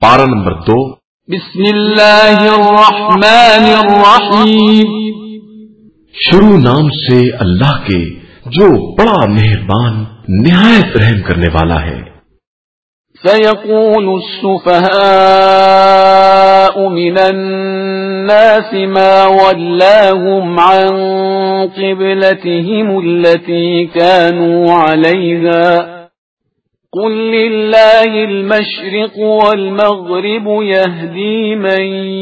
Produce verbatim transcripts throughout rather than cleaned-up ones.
پارہ نمبر دو. بسم اللہ الرحمن الرحیم. شروع نام سے اللہ کے جو بڑا مہربان نہایت رحم کرنے والا ہے. سيقول السفهاء من الناس ما ولاهم عن قبلتهم التي كانوا عليها قل لله المشرق والمغرب يهدي من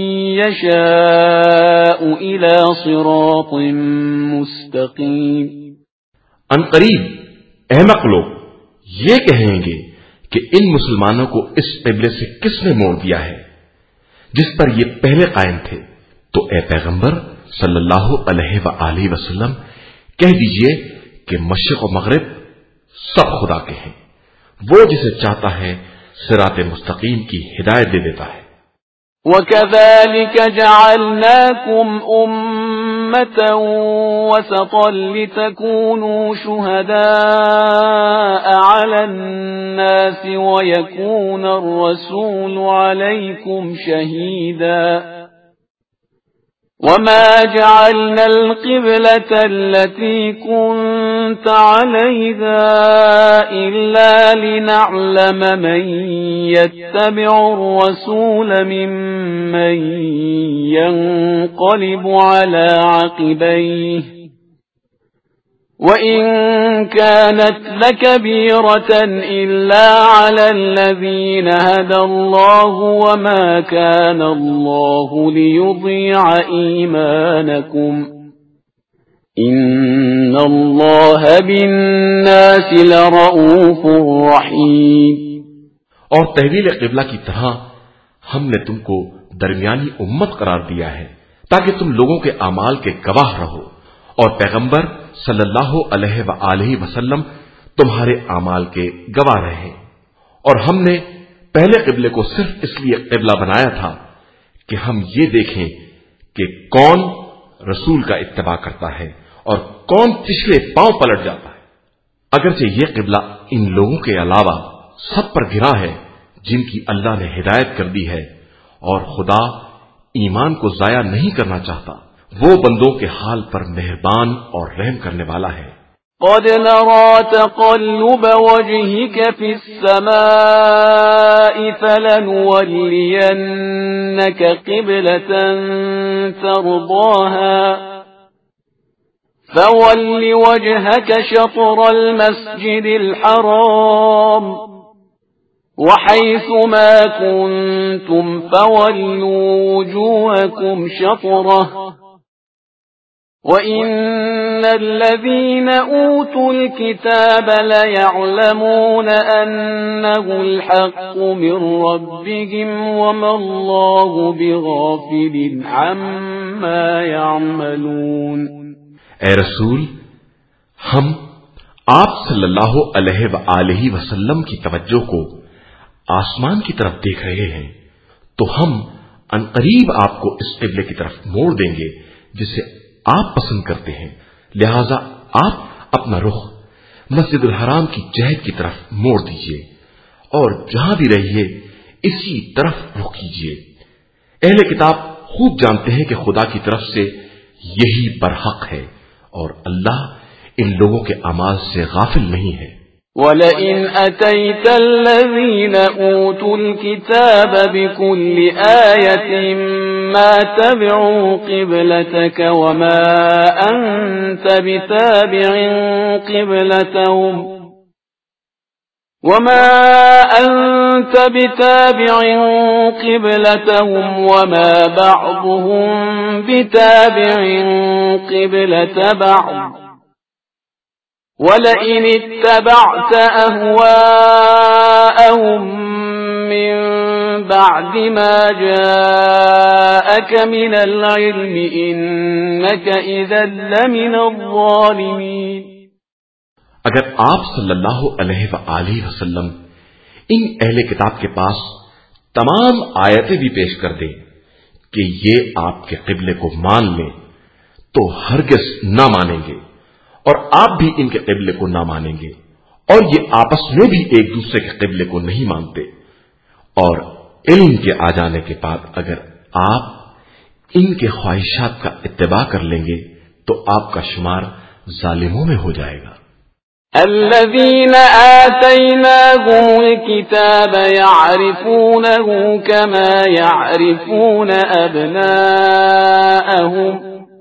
يشاء إلى صراط مستقيم. ان قریب احمق لوگ یہ کہیں گے کہ ان مسلمانوں کو اس قبلے سے کس نے موڑ دیا ہے جس پر یہ پہلے قائم تھے. تو اے پیغمبر صلی اللہ علیہ وآلہ وسلم کہہ دیجئے کہ مشرق و مغرب سب خدا کے ہیں، وہ جسے چاہتا ہے صراط مستقیم کی ہدایت دے دیتا ہے. وَكَذَلِكَ جَعَلْنَاكُمْ أُمَّةً وَسَطًا لِتَكُونُوا شُهَدَاءَ عَلَى النَّاسِ وَيَكُونَ الرَّسُولُ عَلَيْكُمْ شَهِيدًا. وَمَا جَعَلْنَا الْقِبْلَةَ الَّتِي كُنْتَ عَلَيْهَا إِلَّا لِنَعْلَمَ مَنْ يَتَّبِعُ الرَّسُولَ مِمَّنْ يَنْقَلِبُ عَلَى عَقِبَيْهِ وَإِنْ كَانَتْ لَكَبِيرَةً إِلَّا عَلَى الَّذِينَ هَدَى اللَّهُ وَمَا كَانَ اللَّهُ لِيُضِيعَ إِيمَانَكُمْ إِنَّ اللَّهَ بِالنَّاسِ لَرَءُوفٌ رَحِيمٌ. اور تحویل قبلہ کی طرح ہم نے تم کو درمیانی امت قرار دیا ہے تاکہ تم لوگوں کے اعمال کے گواہ رہو، اور پیغمبر صلی اللہ علیہ وآلہ وسلم تمہارے اعمال کے گواہ رہے. اور ہم نے پہلے قبلے کو صرف اس لیے قبلہ بنایا تھا کہ ہم یہ دیکھیں کہ کون رسول کا اتباع کرتا ہے اور کون پچھلے پاؤں پلٹ جاتا ہے. اگرچہ یہ قبلہ ان لوگوں کے علاوہ سب پر گرا ہے جن کی اللہ نے ہدایت کر دی ہے، اور خدا ایمان کو ضائع نہیں کرنا چاہتا، وہ بندوں کے حال پر مہربان اور رحم کرنے والا ہے. قد نرى تقلب وجهك في السماء فلنولينك قبلة ترضاها فول وجهك شطر المسجد الحرام وحيث ما كنتم فولوا وجوهكم شطره وَإِنَّ الَّذِينَ أُوتُوا الْكِتَابَ لَيَعْلَمُونَ أَنَّهُ الْحَقُّ مِنْ رَبِّهِمْ وَمَا اللَّهُ بِغَافِلٍ عَمَّا يَعْمَلُونَ. اے رسول، ہم آپ صلی اللہ علیہ وآلہ وسلم کی توجہ کو آسمان کی طرف دیکھ رہے ہیں، تو ہم عنقریب آپ کو اس قبلے کی طرف موڑ دیں گے جسے آپ پسند کرتے ہیں، لہذا آپ اپنا رخ مسجد الحرام کی جہت کی طرف موڑ دیجئے اور جہاں بھی رہیے اسی طرف رخ کیجئے. اہل کتاب خوب جانتے ہیں کہ خدا کی طرف سے یہی برحق ہے، اور اللہ ان لوگوں کے اعمال سے غافل نہیں ہے. وَلَئِنْ أَتَيْتَ الَّذِينَ أُوتُوا الْكِتَابَ بِكُلِّ آيَةٍ مَا تَبِعُوا قِبْلَتَكَ وَمَا أَنْتَ بِتَابِعٍ قِبْلَتَهُمْ وَمَا أَنْتَ بِتَابِعٍ قِبْلَتَهُمْ وَمَا بَعْضُهُمْ بِتَابِعٍ قِبْلَةَ بَعْضٍ وَلَئِنِ اتَّبَعْتَ أَهْوَاءَهُمْ مِنْ بَعْدِ مَا جَاءَكَ مِنَ الْعِلْمِ إِنَّكَ إِذًا لَمِنَ الظَّالِمِينَ. اگر آپ صلی اللہ علیہ وآلہ وسلم ان اہل کتاب کے پاس تمام آیتیں بھی پیش کر دیں کہ یہ آپ کے قبلے کو مان لیں تو ہرگز نہ مانیں گے، اور آپ بھی ان کے قبلے کو نہ مانیں گے، اور یہ آپس میں بھی ایک دوسرے کے قبلے کو نہیں مانتے، اور علم کے آ جانے کے بعد اگر آپ ان کے خواہشات کا اتباع کر لیں گے تو آپ کا شمار ظالموں میں ہو جائے گا۔ الذين آتيناهم الكتاب يعرفونه كما يعرفون أبناءهم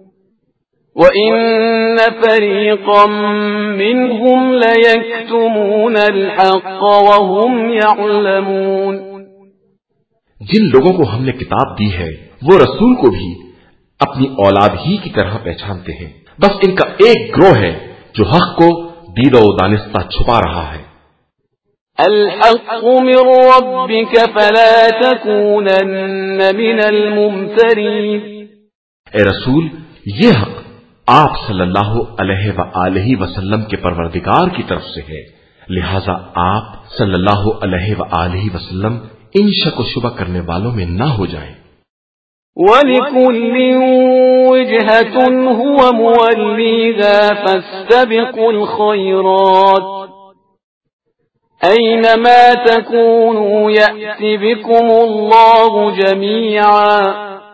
وإن فريقا منهم ليكتمون الحق وهم يعلمون۔ جن لوگوں کو ہم نے کتاب دی ہے وہ رسول کو بھی اپنی اولاد ہی کی طرح پہچانتے ہیں، بس ان کا ایک گروہ ہے جو حق کو دید و دانستہ چھپا رہا ہے۔ الحق من ربك فلا تكونن من الممترين۔ اے رسول، یہ حق آپ صلی اللہ علیہ وآلہ وسلم کے پروردگار کی طرف سے ہے، لہذا آپ صلی اللہ علیہ وآلہ وسلم ان شک و شبہ کرنے والوں میں نہ ہو جائیں۔ وَلِكُلٍّ وِجْهَةٌ هُوَ مُوَلِّيهَا فَاسْتَبِقُوا الْخَيْرَاتِ أَيْنَمَا تَكُونُوا يَأْتِ بِكُمُ اللَّهُ جَمِيعًا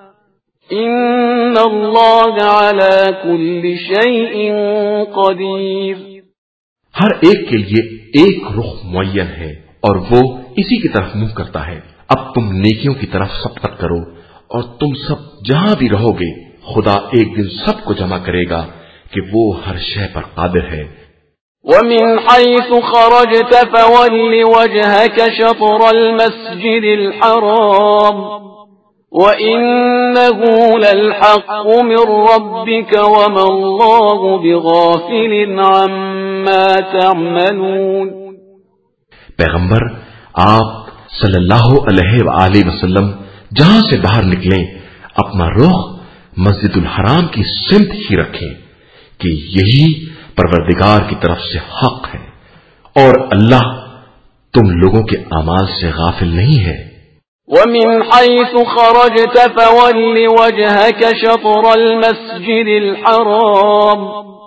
إِنَّ اللَّهَ عَلَى كُلِّ شَيْءٍ قَدِيرٌ۔ ہر ایک کے لیے ایک رخ معین ہے اور وہ اسی کی طرف منہ کرتا ہے۔ اب تم نیکیوں کی طرف سبقت کرو اور تم سب جہاں بھی رہو گے خدا ایک دن سب کو جمع کرے گا کہ وہ ہر شے پر قادر ہے۔ وَمِنْ حَيْثُ خَرَجْتَ فَوَلِّ وَجْهَكَ شَطْرَ الْمَسْجِدِ الْحَرَامِ وَإِنَّهُ لَلْحَقُّ مِنْ رَبِّكَ وَمَا اللَّهُ بِغَافِلٍ عَمَّا تَعْمَلُونَ۔ پیغمبر آپ صلی اللہ علیہ وآلہ وسلم جہاں سے باہر نکلیں اپنا رخ مسجد الحرام کی سمت ہی رکھیں کہ یہی پروردگار کی طرف سے حق ہے اور اللہ تم لوگوں کے اعمال سے غافل نہیں ہے۔ وَمِنْ حَيْثُ خَرَجْتَ فَوَلِّ وَجْهَكَ شَطْرَ الْمَسْجِدِ الْحَرَامِ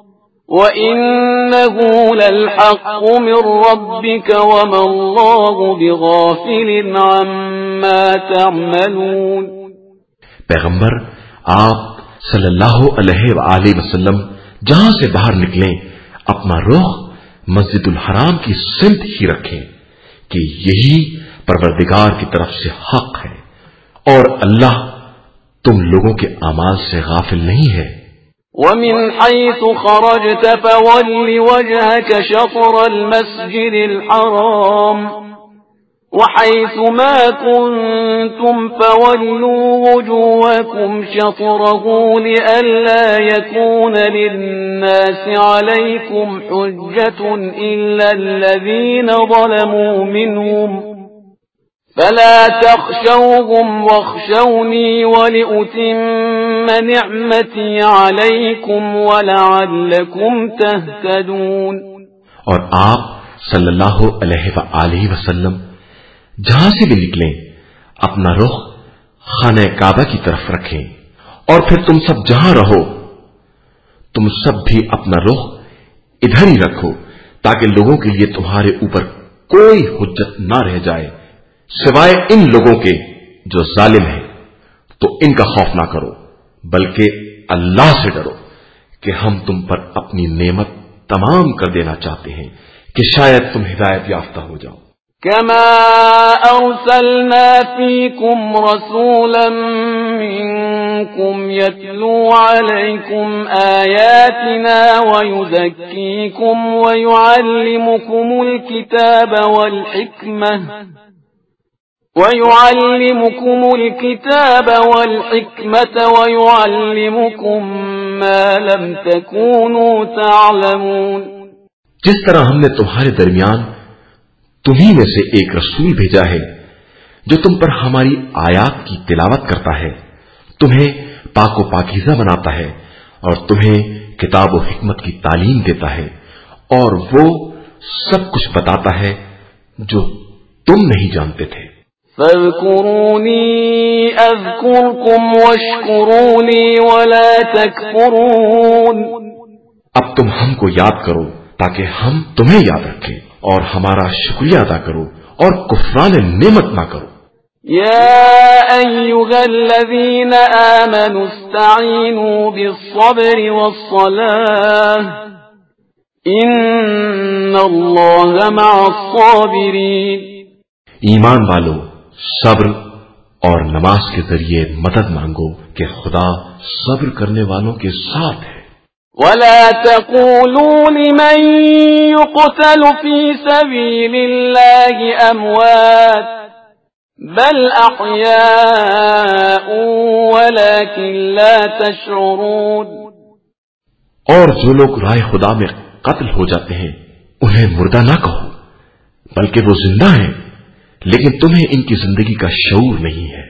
وَإِنَّهُ لَلْحَقُّ مِنْ رَبِّكَ وَمَا اللَّهُ بِغَافِلٍ عَمَّا تَعْمَلُونَ۔ پیغمبر آپ صلی اللہ علیہ وآلہ وسلم جہاں سے باہر نکلیں اپنا رخ مسجد الحرام کی سمت ہی رکھیں کہ یہی پروردگار کی طرف سے حق ہے اور اللہ تم لوگوں کے اعمال سے غافل نہیں ہے۔ وَمِنْ حَيْثُ خَرَجْتَ فَوَلِّ وَجْهَكَ شَطْرَ الْمَسْجِدِ الْحَرَامِ وَحَيْثُ مَا كُنْتُمْ فَوَلُّوا وُجُوهَكُمْ شَطْرَهُ لِئَلَّا يَكُونَ لِلنَّاسِ عَلَيْكُمْ حُجَّةٌ إِلَّا الَّذِينَ ظَلَمُوا مِنْهُمْ فَلَا تَخْشَوْهُمْ وَاخْشَوْنِي وَلِأُتِمَّ نِعْمَتِي عَلَيْكُمْ وَلَعَلَّكُمْ تَهْتَدُونَ۔ اور آپ صلی اللہ علیہ وآلہ وسلم جہاں سے بھی نکلیں اپنا رخ خانہ کعبہ کی طرف رکھیں اور پھر تم سب جہاں رہو تم سب بھی اپنا رخ ادھر ہی رکھو تاکہ لوگوں کے لیے تمہارے اوپر کوئی حجت نہ رہ جائے سوائے ان لوگوں کے جو ظالم ہیں، تو ان کا خوف نہ کرو بلکہ اللہ سے ڈرو کہ ہم تم پر اپنی نعمت تمام کر دینا چاہتے ہیں کہ شاید تم ہدایت یافتہ ہو جاؤ۔ كما أرسلنا فيكم رسولا منكم يتلو عليكم آياتنا ويزكيكم ويعلمكم الكتاب والحكمة ويعلمكم الكتاب والحكمة ويعلمكم ما لم تكونوا تعلمون۔ جس طرح ہم نے تمہارے درمیان تمہیں میں سے ایک رسول بھیجا ہے جو تم پر ہماری آیات کی تلاوت کرتا ہے، تمہیں پاک و پاکیزہ بناتا ہے اور تمہیں کتاب و حکمت کی تعلیم دیتا ہے اور وہ سب کچھ بتاتا ہے جو تم نہیں جانتے تھے۔ فاذكروني اذكركم واشكروا لي ولا تكفرون۔ اب تم ہم کو یاد کرو تاکہ ہم تمہیں یاد رکھیں اور ہمارا شکریہ ادا کرو اور کفران نعمت نہ کرو۔ يا أيها الذين آمنوا استعينوا بالصبر والصلاة إن الله مع الصابرين. ایمان والو صبر اور نماز کے ذریعے مدد مانگو کہ خدا صبر کرنے والوں کے ساتھ ہے. ولا تقولوا لمن يقتل في سبيل الله أموات بل أحياء ولكن لا تشعرون. اور جو لوگ رائے خدا میں قتل ہو جاتے ہیں انہیں مردہ نہ کہو بلکہ وہ زندہ ہیں لیکن تمہیں ان کی زندگی کا شعور نہیں ہے.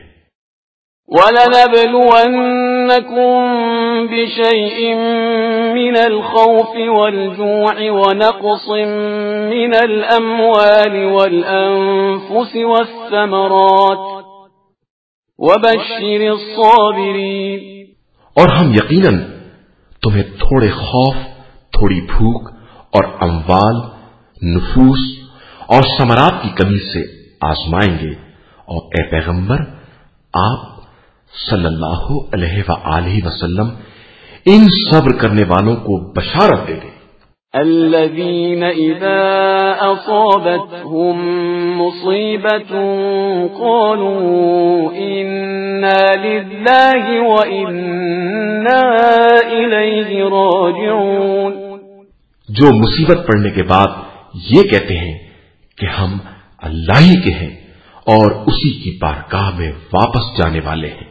وَلَنَبْلُوَنَّكُمْ بِشَيْءٍ مِّنَ الْخَوْفِ وَالْجُوعِ وَنَقْصٍ مِّنَ الْأَمْوَالِ وَالْأَنفُسِ وَالثَّمَرَاتِ وَبَشِّرِ الصَّابِرِينَ. اور ہم یقیناً تمہیں تھوڑے خوف، تھوڑی بھوک اور اموال، نفوس اور ثمرات کی کمی سے آزمائیں گے. اور اے پیغمبر آپ صلی اللہ علیہ وآلہ وسلم ان صبر کرنے والوں کو بشارت دے دیں. الذين إذا أصابتهم مصيبة قالوا إنا لله وإنا إليه راجعون. جو مصیبت پڑنے کے بعد یہ کہتے ہیں کہ ہم اللہ ہی کے ہیں اور اسی کی بارگاہ میں واپس جانے والے ہیں.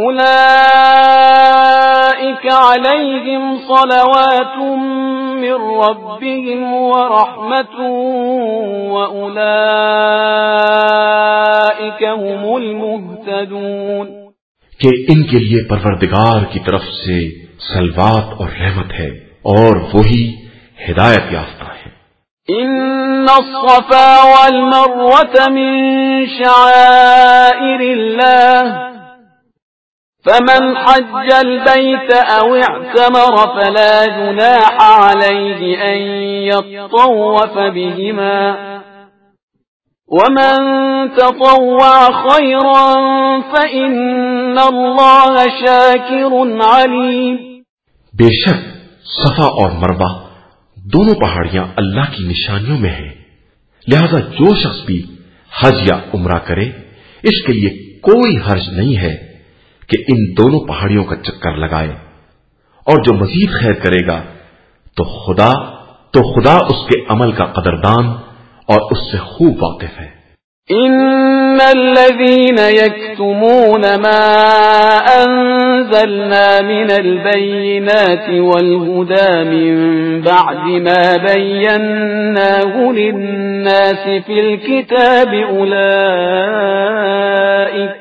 أولئك عليهم صلوات من ربهم ورحمة وأولئك هم المهتدون. کہ ان کے لیے پروردگار کی طرف سے صلوات اور رحمت ہے اور وہی ہدایت یافتہ ہیں. إن الصفا والمروة من شعائر الله فمن حج البيت أو اعتمر فلا جناح عليه أن يطوف بهما ومن تطوع خيرا فإن الله شاكر عليم. بے شک صفا اور مروہ دونوں پہاڑیاں اللہ کی نشانیوں میں ہیں، لہذا جو شخص بھی حج یا عمرہ کرے اس کے لیے کوئی حرج نہیں ہے کہ ان دونوں پہاڑیوں کا چکر لگائے، اور جو مزید خیر کرے گا تو خدا تو خدا اس کے عمل کا قدردان اور اس سے خوب واقف ہے. إن الذين يكتمون ما أنزلنا من البينات والهدى من بعد ما بيناه للناس في الكتاب أولئك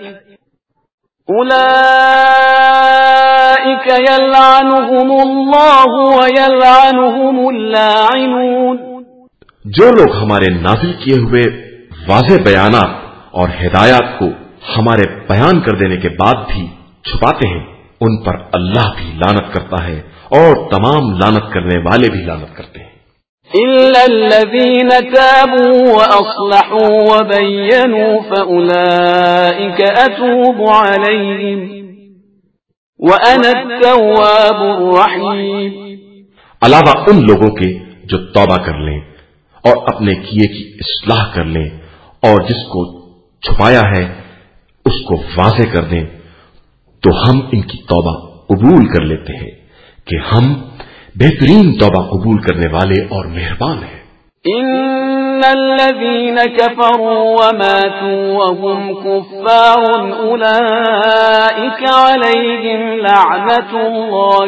أولئك يلعنهم الله ويلعنهم اللاعنون. جو لوگ ہمارے نازل کیے ہوئے واضح بیانات اور ہدایات کو ہمارے بیان کر دینے کے بعد بھی چھپاتے ہیں ان پر اللہ بھی لعنت کرتا ہے اور تمام لعنت کرنے والے بھی لعنت کرتے ہیں. إلا الذين تابوا وأصلحوا وبينوا فأولئك أتوب عليهم وأنا التواب الرحيم. علاوہ ان لوگوں کے جو توبہ کر لیں اور اپنے کیے کی اصلاح کر لیں اور جس کو چھپایا ہے اس کو واضح کر دیں تو ہم ان کی توبہ قبول کر لیتے ہیں کہ ہم بہترین توبہ قبول کرنے والے اور مہربان ہیں. ان الذين كفروا وماتوا وهم كفار اولئك عليهم لعنة الله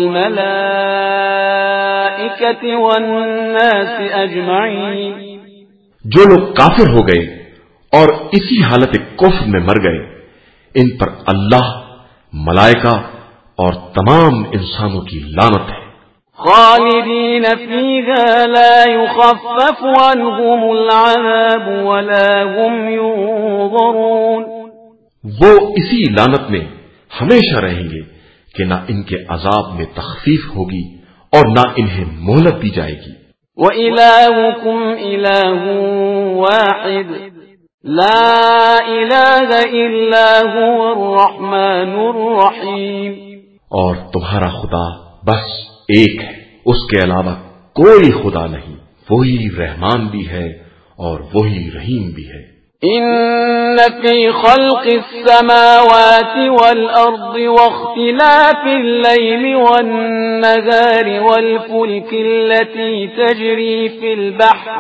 والملائكة والناس اجمعين. جو لوگ کافر ہو گئے اور اسی حالت کفر میں مر گئے ان پر اللہ، ملائکہ اور تمام انسانوں کی لعنت ہے. خالدین فیہا لا یخفف عنہم العذاب ولا هم ينظرون. وہ اسی لعنت میں ہمیشہ رہیں گے کہ نہ ان کے عذاب میں تخفیف ہوگی اور نہ انہیں مہلت دی جائے گی. وَإِلَٰهُكُمْ إِلَٰهٌ وَاحِدٌ لا الہ الا هو الرحمن الرحیم، اور تمہارا خدا بس ایک ہے، اس کے علاوہ کوئی خدا نہیں، وہی رحمان بھی ہے اور وہی رحیم بھی ہے۔ ان فی خلق السماوات والارض واختلاف اللیل والنہار والفلک التي تجری فی البحر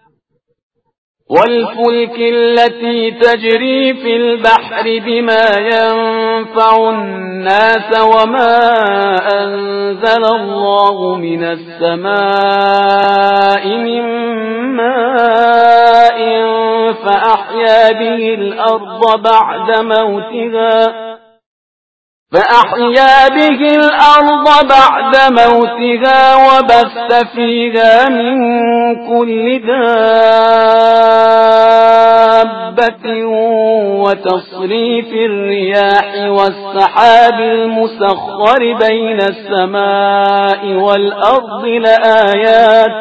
والفلك التي تجري في البحر بما ينفع الناس وما أنزل الله من السماء من ماء فأحيا به الأرض بعد موتها فأحيا به الأرض بعد موتها وبث فيها من كل دابة وتصريف الرياح والسحاب المسخر بين السماء والأرض لآيات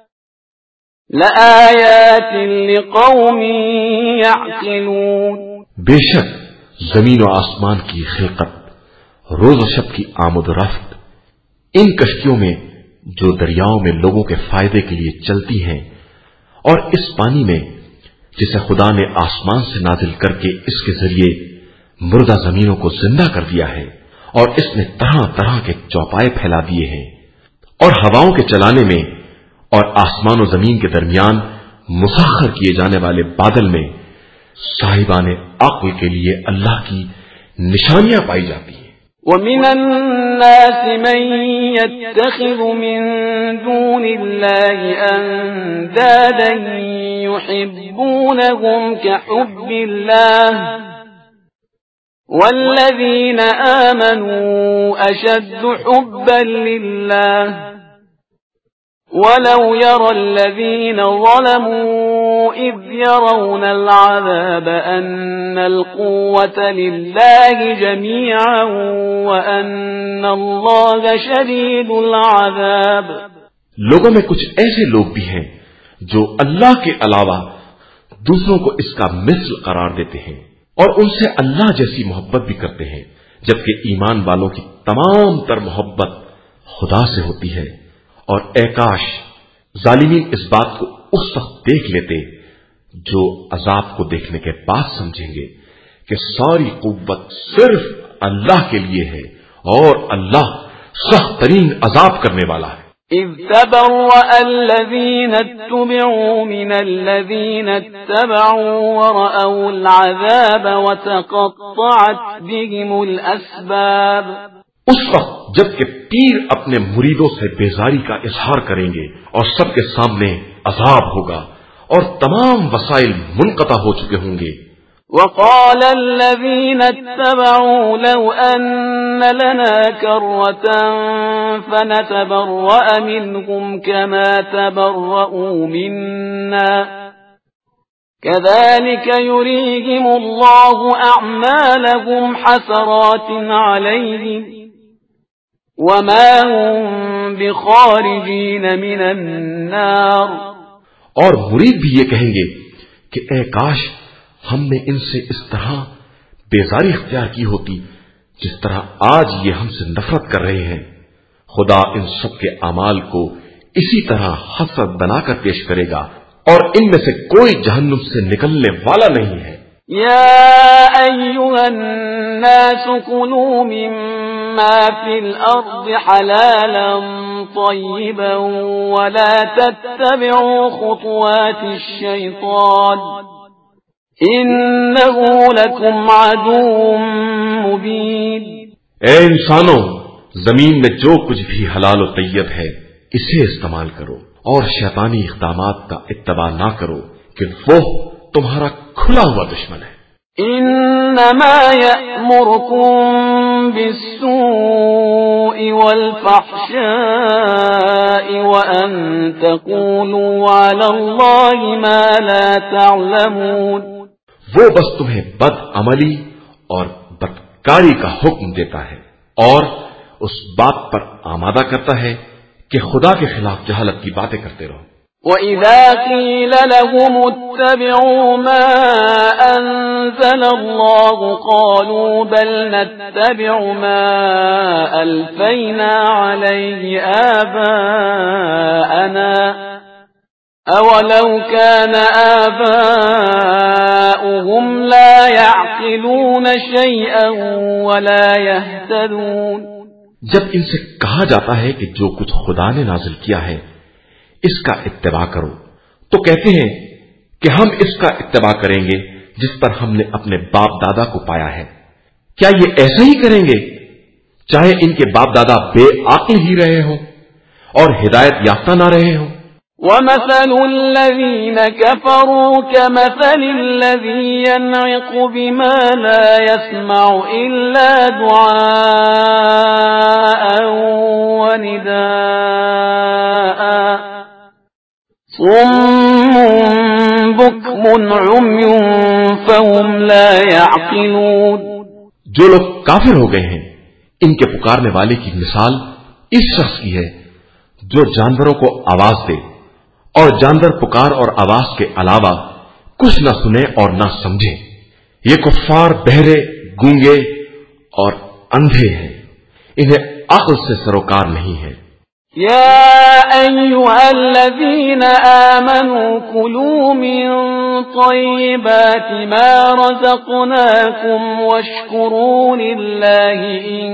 لآيات لقوم يعقلون۔ بے شک زمین و آسمان کی خلقت، روز و شب کی آمد و رفت، ان کشتیوں میں جو دریاؤں میں لوگوں کے فائدے کے لیے چلتی ہیں، اور اس پانی میں جسے خدا نے آسمان سے نازل کر کے اس کے ذریعے مردہ زمینوں کو زندہ کر دیا ہے، اور اس نے طرح طرح کے چوپائے پھیلا دیے ہیں، اور ہواؤں کے چلانے میں اور آسمان و زمین کے درمیان مسخر کیے جانے والے بادل میں صاحبان عقل کے لیے اللہ کی نشانیاں پائی جاتی ہیں۔ وَمِنَ النَّاسِ مَن يَتَّخِذُ مِن دُونِ اللَّهِ أَندَادًا يُحِبُّونَهُمْ كَحُبِّ اللَّهِ وَالَّذِينَ آمَنُوا أَشَدُّ حُبًّا لِلَّهِ وَلَوْ يَرَى الَّذِينَ ظَلَمُوا إِذْ يَرَوْنَ الْعَذَابَ أَنَّ الْقُوَّةَ لِلَّهِ جَمِيعًا وَأَنَّ اللَّهَ شَدِيدُ الْعَذَابِ۔ لوگوں میں کچھ ایسے لوگ بھی ہیں جو اللہ کے علاوہ دوسروں کو اس کا مثل قرار دیتے ہیں اور ان سے اللہ جیسی محبت بھی کرتے ہیں، جبکہ ایمان والوں کی تمام تر محبت خدا سے ہوتی ہے۔ اور اے کاش ظالمین اس بات کو اس وقت دیکھ لیتے جو عذاب کو دیکھنے کے بعد سمجھیں گے کہ ساری قوت صرف اللہ کے لیے ہے اور اللہ سخت ترین عذاب کرنے والا ہے۔ اذ تبرأ الذين اتبعوا من الذين اتبعوا ورأوا العذاب وتقطعت بهم الأسباب۔ اس وقت جبکہ پیر اپنے مریدوں سے بیزاری کا اظہار کریں گے اور سب کے سامنے عذاب ہوگا اور تمام وسائل منقطع ہو چکے ہوں گے۔ وقال الذين اتبعوا لو أن لنا كرة فنتبرأ منهم كما تبرؤوا منا كذلك يريهم الله أعمالهم حسرات عليهم وما هم بخارجين من النار۔ اور مرید بھی یہ کہیں گے کہ اے کاش ہم نے ان سے اس طرح بیزاری اختیار کی ہوتی جس طرح آج یہ ہم سے نفرت کر رہے ہیں۔ خدا ان سب کے اعمال کو اسی طرح حسرت بنا کر پیش کرے گا اور ان میں سے کوئی جہنم سے نکلنے والا نہیں ہے۔ یا ایھا الناس کلوا مما فی الارض حلالا طیبا ولا تتبعوا خطوات الشیطان انه لکم عدو مبین۔ اے انسانوں، زمین میں جو کچھ بھی حلال و طیب ہے اسے استعمال کرو اور شیطانی اقدامات کا اتباع نہ کرو کہ وہ تمہارا کھلا ہوا دشمن ہے۔ انما یأمرکم بالسوء والفحشاء وان تقولوا علی اللہ ما لا تعلمون۔ وہ بس تمہیں بد عملی اور بدکاری کا حکم دیتا ہے اور اس بات پر آمادہ کرتا ہے کہ خدا کے خلاف جہالت کی باتیں کرتے رہو۔ وَإِذَا قِيلَ لَهُمُ اتَّبِعُوا مَا أَنزَلَ اللَّهُ قَالُوا بَلْ نَتَّبِعُ مَا أَلْفَيْنَا عَلَيْهِ آبَاءَنَا أَوَلَوْ كَانَ آبَاؤُهُمْ لَا يَعْقِلُونَ شَيْئًا وَلَا يَهْتَدُونَ۔ جب ان سے کہا جاتا ہے کہ جو کچھ خدا نے نازل کیا ہے اس کا اتباع کرو، تو کہتے ہیں کہ ہم اس کا اتباع کریں گے جس پر ہم نے اپنے باپ دادا کو پایا ہے۔ کیا یہ ایسا ہی کریں گے چاہے ان کے باپ دادا بے عقل ہی رہے ہوں اور ہدایت یافتہ نہ رہے ہوں؟ وَمَثَلُ الَّذِينَ كَفَرُوا كَمَثَلِ الَّذِي يَنْعِقُ بِمَا لَا يَسْمَعُ إِلَّا دُعَاءً وَنِدَاءً صُمٌّ بُكْمٌ عُمْيٌ فَهُمْ لَا يَعْقِلُونَ۔ جو لوگ کافر ہو گئے ہیں ان کے پکارنے والے کی مثال اس شخص کی ہے جو جانوروں کو آواز دے اور جانور پکار اور آواز کے علاوہ کچھ نہ سنے اور نہ سمجھے۔ یہ کفار بہرے، گونگے اور اندھے ہیں، انہیں عقل سے سروکار نہیں ہے۔ يا أيها الذين آمنوا كلوا من طيبات ما رزقناكم واشكروا لله إن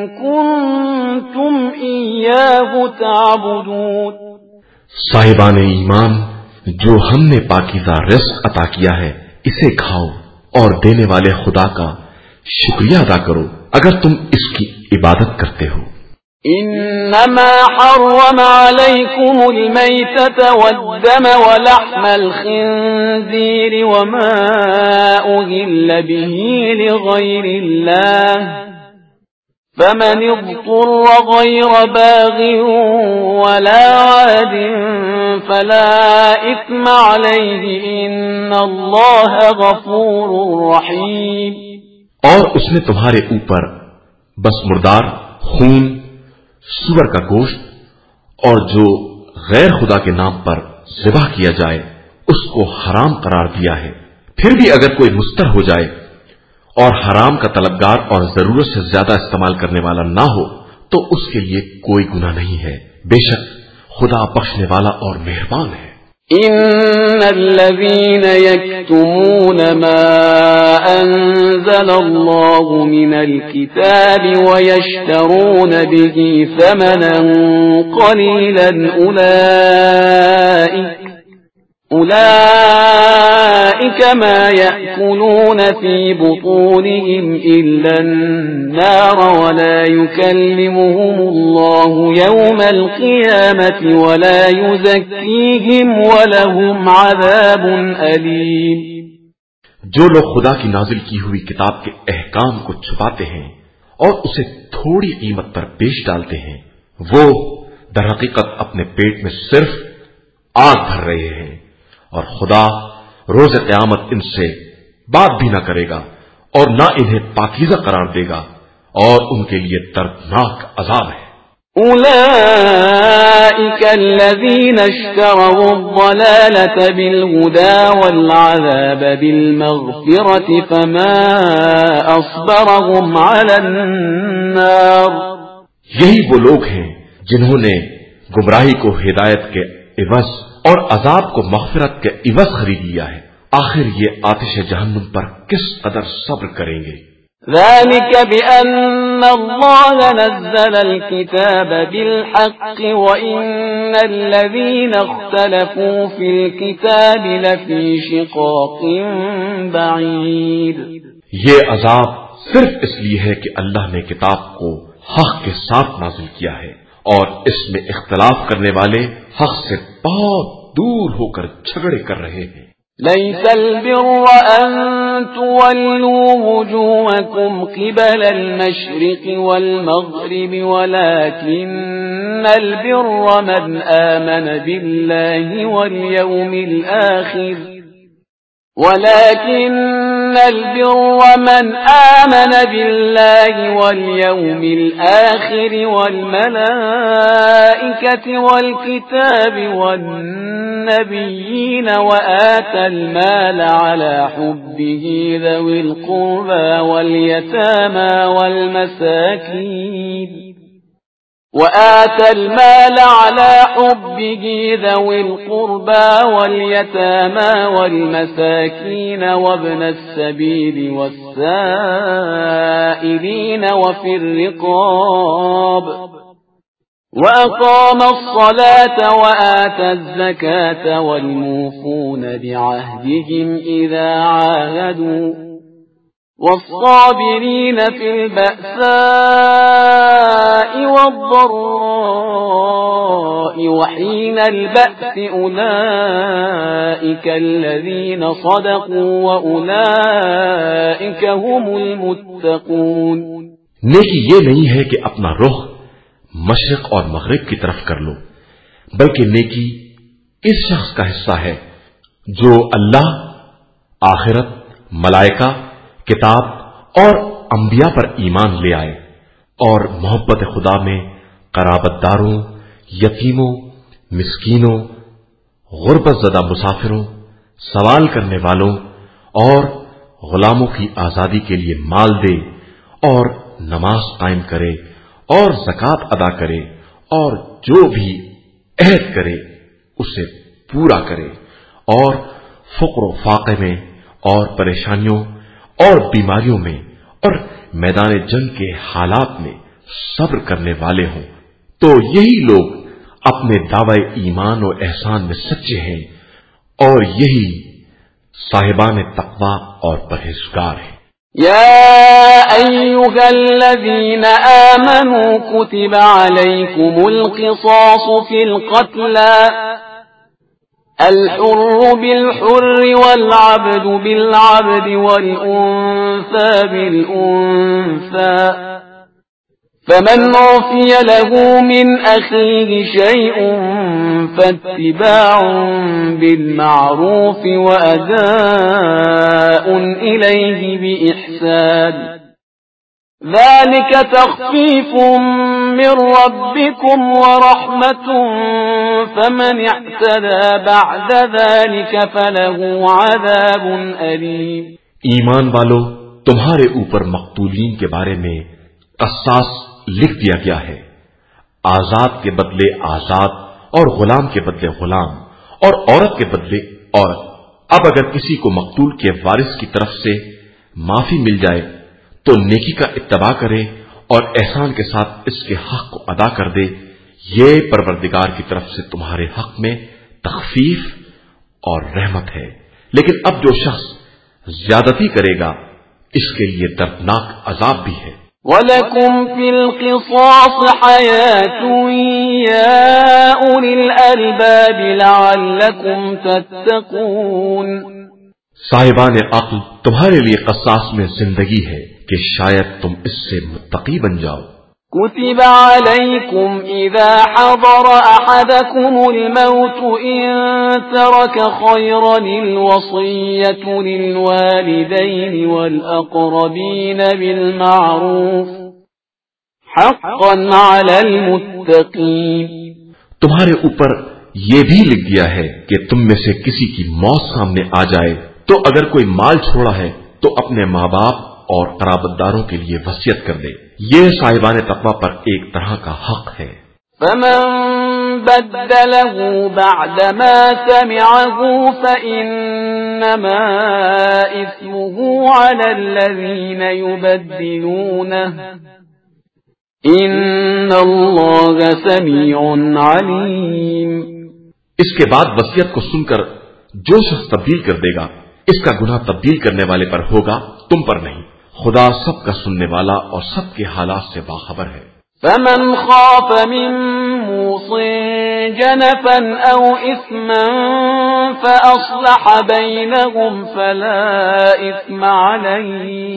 كنتم إياه تعبدون۔ صاحبان ایمان، جو ہم نے پاکیزہ رزق عطا کیا ہے اسے کھاؤ اور دینے والے خدا کا شکریہ ادا کرو اگر تم اس کی عبادت کرتے ہو۔ انما حرم عليكم الميتة والدم ولحم الخنزير وما أهل به لغير الله فمن اضطر غير باغ ولا عاد فلا إثم عليه إن الله غفور رحيم۔ اور اس نے تمہارے اوپر بس مردار، خون، سور کا گوشت اور جو غیر خدا کے نام پر ذبح کیا جائے اس کو حرام قرار دیا ہے۔ پھر بھی اگر کوئی مستر ہو جائے اور حرام کا طلبگار اور ضرورت سے زیادہ استعمال کرنے والا نہ ہو تو اس کے لیے کوئی گناہ نہیں ہے، بے شک خدا بخشنے والا اور مہربان ہے۔ ان الذين يكتمون ما انزل الله من الكتاب ويشترون به ثمنا قليلا اولئك اولئك ما يأكلون في بطونهم الا النار ولا يكلمهم الله يوم القيامة ولا يزكيهم ولهم عذاب أليم۔ جو لوگ خدا کی نازل کی ہوئی کتاب کے احکام کو چھپاتے ہیں اور اسے تھوڑی قیمت پر بیچ ڈالتے ہیں وہ در حقیقت اپنے پیٹ میں صرف آگ بھر رہے ہیں اور خدا روز قیامت ان سے بات بھی نہ کرے گا اور نہ انہیں پاکیزہ قرار دے گا اور ان کے لیے دردناک عذاب ہے۔ أولئك الذين اشتروا الضلالة بالهدى والعذاب بالمغفرة فما أصبرهم على النار۔ یہی وہ لوگ ہیں جنہوں نے گمراہی کو ہدایت کے عوض اور عذاب کو مغفرت کے عوض خرید لیا ہے، آخر یہ آتش جہنم پر کس قدر صبر کریں گے۔ ذلك بأن الله نزل الكتاب بالحق وإن الذين اختلفوا في الكتاب لفي شقاق بعيد۔ یہ عذاب صرف اس لیے ہے کہ اللہ نے کتاب کو حق کے ساتھ نازل کیا ہے اور اس میں اختلاف کرنے والے حق سے بہت دور ہو کر جھگڑے کر رہے ہیں۔ ليس البر أن تولوا وجوهكم قبل المشرق والمغرب ولكن البر من آمن بالله واليوم الآخر ولكن البر من آمن بالله واليوم الآخر والملائكة والكتاب والنبيين وآتى المال على حبه ذوي القربى واليتامى والمساكين وآتى المال على حبه ذوي القربى واليتامى والمساكين وابن السبيل والسائلين وفي الرقاب وأقام الصلاة وآتى الزكاة والموفون بعهدهم إذا عاهدوا والصابرين في البأساء والضراء وحين البأس أولئك الذين صدقوا وأولئك هم المتقون. نیکی یہ نہیں ہے کہ اپنا رخ مشرق اور مغرب کی طرف کر لو، بلکہ نیکی اس شخص کا حصہ ہے جو اللہ، آخرت، ملائکہ، کتاب اور انبیاء پر ایمان لے آئے اور محبت خدا میں قرابت داروں، یتیموں، مسکینوں، غربت زدہ مسافروں، سوال کرنے والوں اور غلاموں کی آزادی کے لیے مال دے اور نماز قائم کرے اور زکوٰۃ ادا کرے اور جو بھی عہد کرے اسے پورا کرے اور فقر و فاقے میں اور پریشانیوں اور بیماریوں میں اور میدان جنگ کے حالات میں صبر کرنے والے ہوں، تو یہی لوگ اپنے دعوی ایمان و احسان میں سچے ہیں اور یہی صاحبان تقوی اور پرہیزگار ہیں. يا أيها الذين آمنوا كتب عليكم القصاص في القتلى الحر بالحر والعبد بالعبد والأنثى بالأنثى فمن عفي له من أخيه شيء فاتباع بالمعروف وأداء إليه بإحسان ذلك تخفيف من ربكم ورحمة فمن اعتدى بعد ذلك فله عذاب أليم. ایمان والو، تمہارے اوپر مقتولین کے بارے میں قصاص لکھ دیا گیا ہے، آزاد کے بدلے آزاد اور غلام کے بدلے غلام اور عورت کے بدلے عورت. اب اگر کسی کو مقتول کے وارث کی طرف سے معافی مل جائے تو نیکی کا اتباع کرے اور احسان کے ساتھ اس کے حق کو ادا کر دے. یہ پروردگار کی طرف سے تمہارے حق میں تخفیف اور رحمت ہے. لیکن اب جو شخص زیادتی کرے گا اس کے لیے دردناک عذاب بھی ہے. وَلَكُمْ فِي الْقِصَاصِ حَيَاةٌ يَا أُولِي الْأَلْبَابِ لَعَلَّكُمْ تَتَّقُونَ. صاحبان عقل، تمہارے لیے قصاص میں زندگی ہے کہ شاید تم اس سے متقی بن جاؤ. كتب عليكم إذا حضر أحدكم الموت إن ترك خيرا الوصية للوالدين والأقربين بالمعروف حقا على المتقين. تمہارے اوپر یہ بھی لکھ دیا ہے کہ تم میں سے کسی کی موت سامنے آ جائے تو اگر کوئی مال چھوڑا ہے تو اپنے ماں باپ اور قرابت داروں کے لیے وصیت کر دے. یہ صاحبان تقوی پر ایک طرح کا حق ہے. فمن بدله بعدما سمعه فإنما إثمه على الذين يبدلونه إن الله سميع عليم. اس کے بعد وصیت کو سن کر جو شخص تبدیل کر دے گا اس کا گناہ تبدیل کرنے والے پر ہوگا، تم پر نہیں. خدا سب کا سننے والا اور سب کے حالات سے باخبر ہے. فمن خاف من موص جنفا او اثما فاصلح بينهم فلا اثم عليه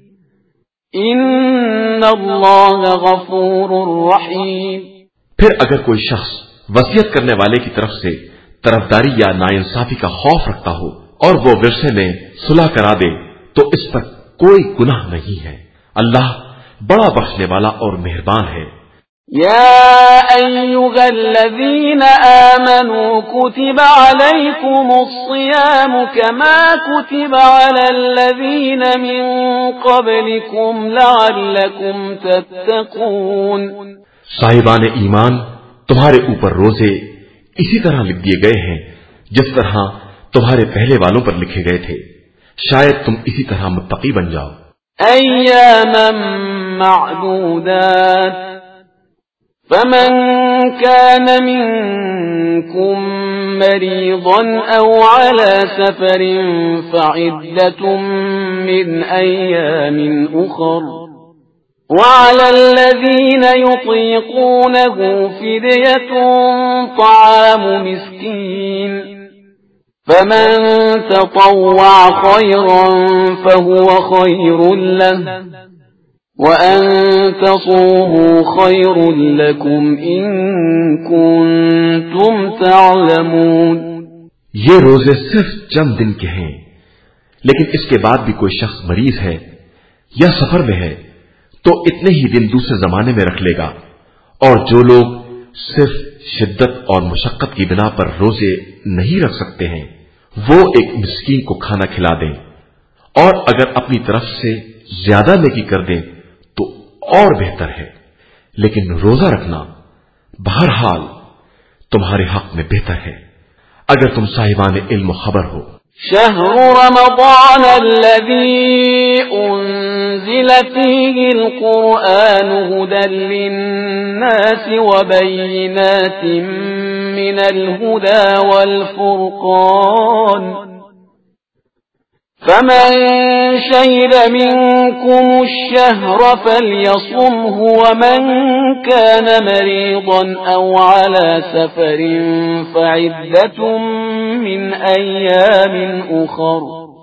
ان الله غفور رحيم. پھر اگر کوئی شخص وصیت کرنے والے کی طرف سے طرفداری یا ناانصافی کا خوف رکھتا ہو اور وہ ورثے میں صلح کرا دے تو اس پر کوئی گناہ نہیں ہے۔ اللہ بڑا بخشنے والا اور مہربان ہے۔ يا أيها الذين آمنوا كتب عليكم الصيام كما كتب على الذين من قبلكم لعلكم تتقون۔ صاحبان ایمان، تمہارے اوپر روزے اسی طرح لکھ دیے گئے ہیں جس طرح تمہارے پہلے والوں پر لکھے گئے تھے، شاید تم اسی طرح متقی بن جاؤ۔ أياما معدودات، فمن كان منكم مريضا أو على سفر فعدة من أيام أخر، وعلى الذين يطيقونه فدية طعام مسكين، فمن تطوع خيرا فهو خير له، وأن تصوموا خير لكم إن كنتم تعلمون۔ یہ روزے صرف چند دن کے ہیں، لیکن اس کے بعد بھی کوئی شخص مریض ہے یا سفر میں ہے تو اتنے ہی دن دوسرے زمانے میں رکھ لے گا، اور جو لوگ صرف شدت اور مشقت کی بنا پر روزے نہیں رکھ سکتے ہیں وہ ایک مسکین کو کھانا کھلا دیں، اور اگر اپنی طرف سے زیادہ نیکی کر دیں تو اور بہتر ہے، لیکن روزہ رکھنا بہرحال تمہارے حق میں بہتر ہے اگر تم صاحبان علم و خبر ہو۔ شهر رمضان الذي أنزل فيه القرآن هدى للناس وبينات من الهدى والفرقان، فمن شهد منكم الشهر فليصمه، ومن كان مريضا أو على سفر فعدة من أيام أخر،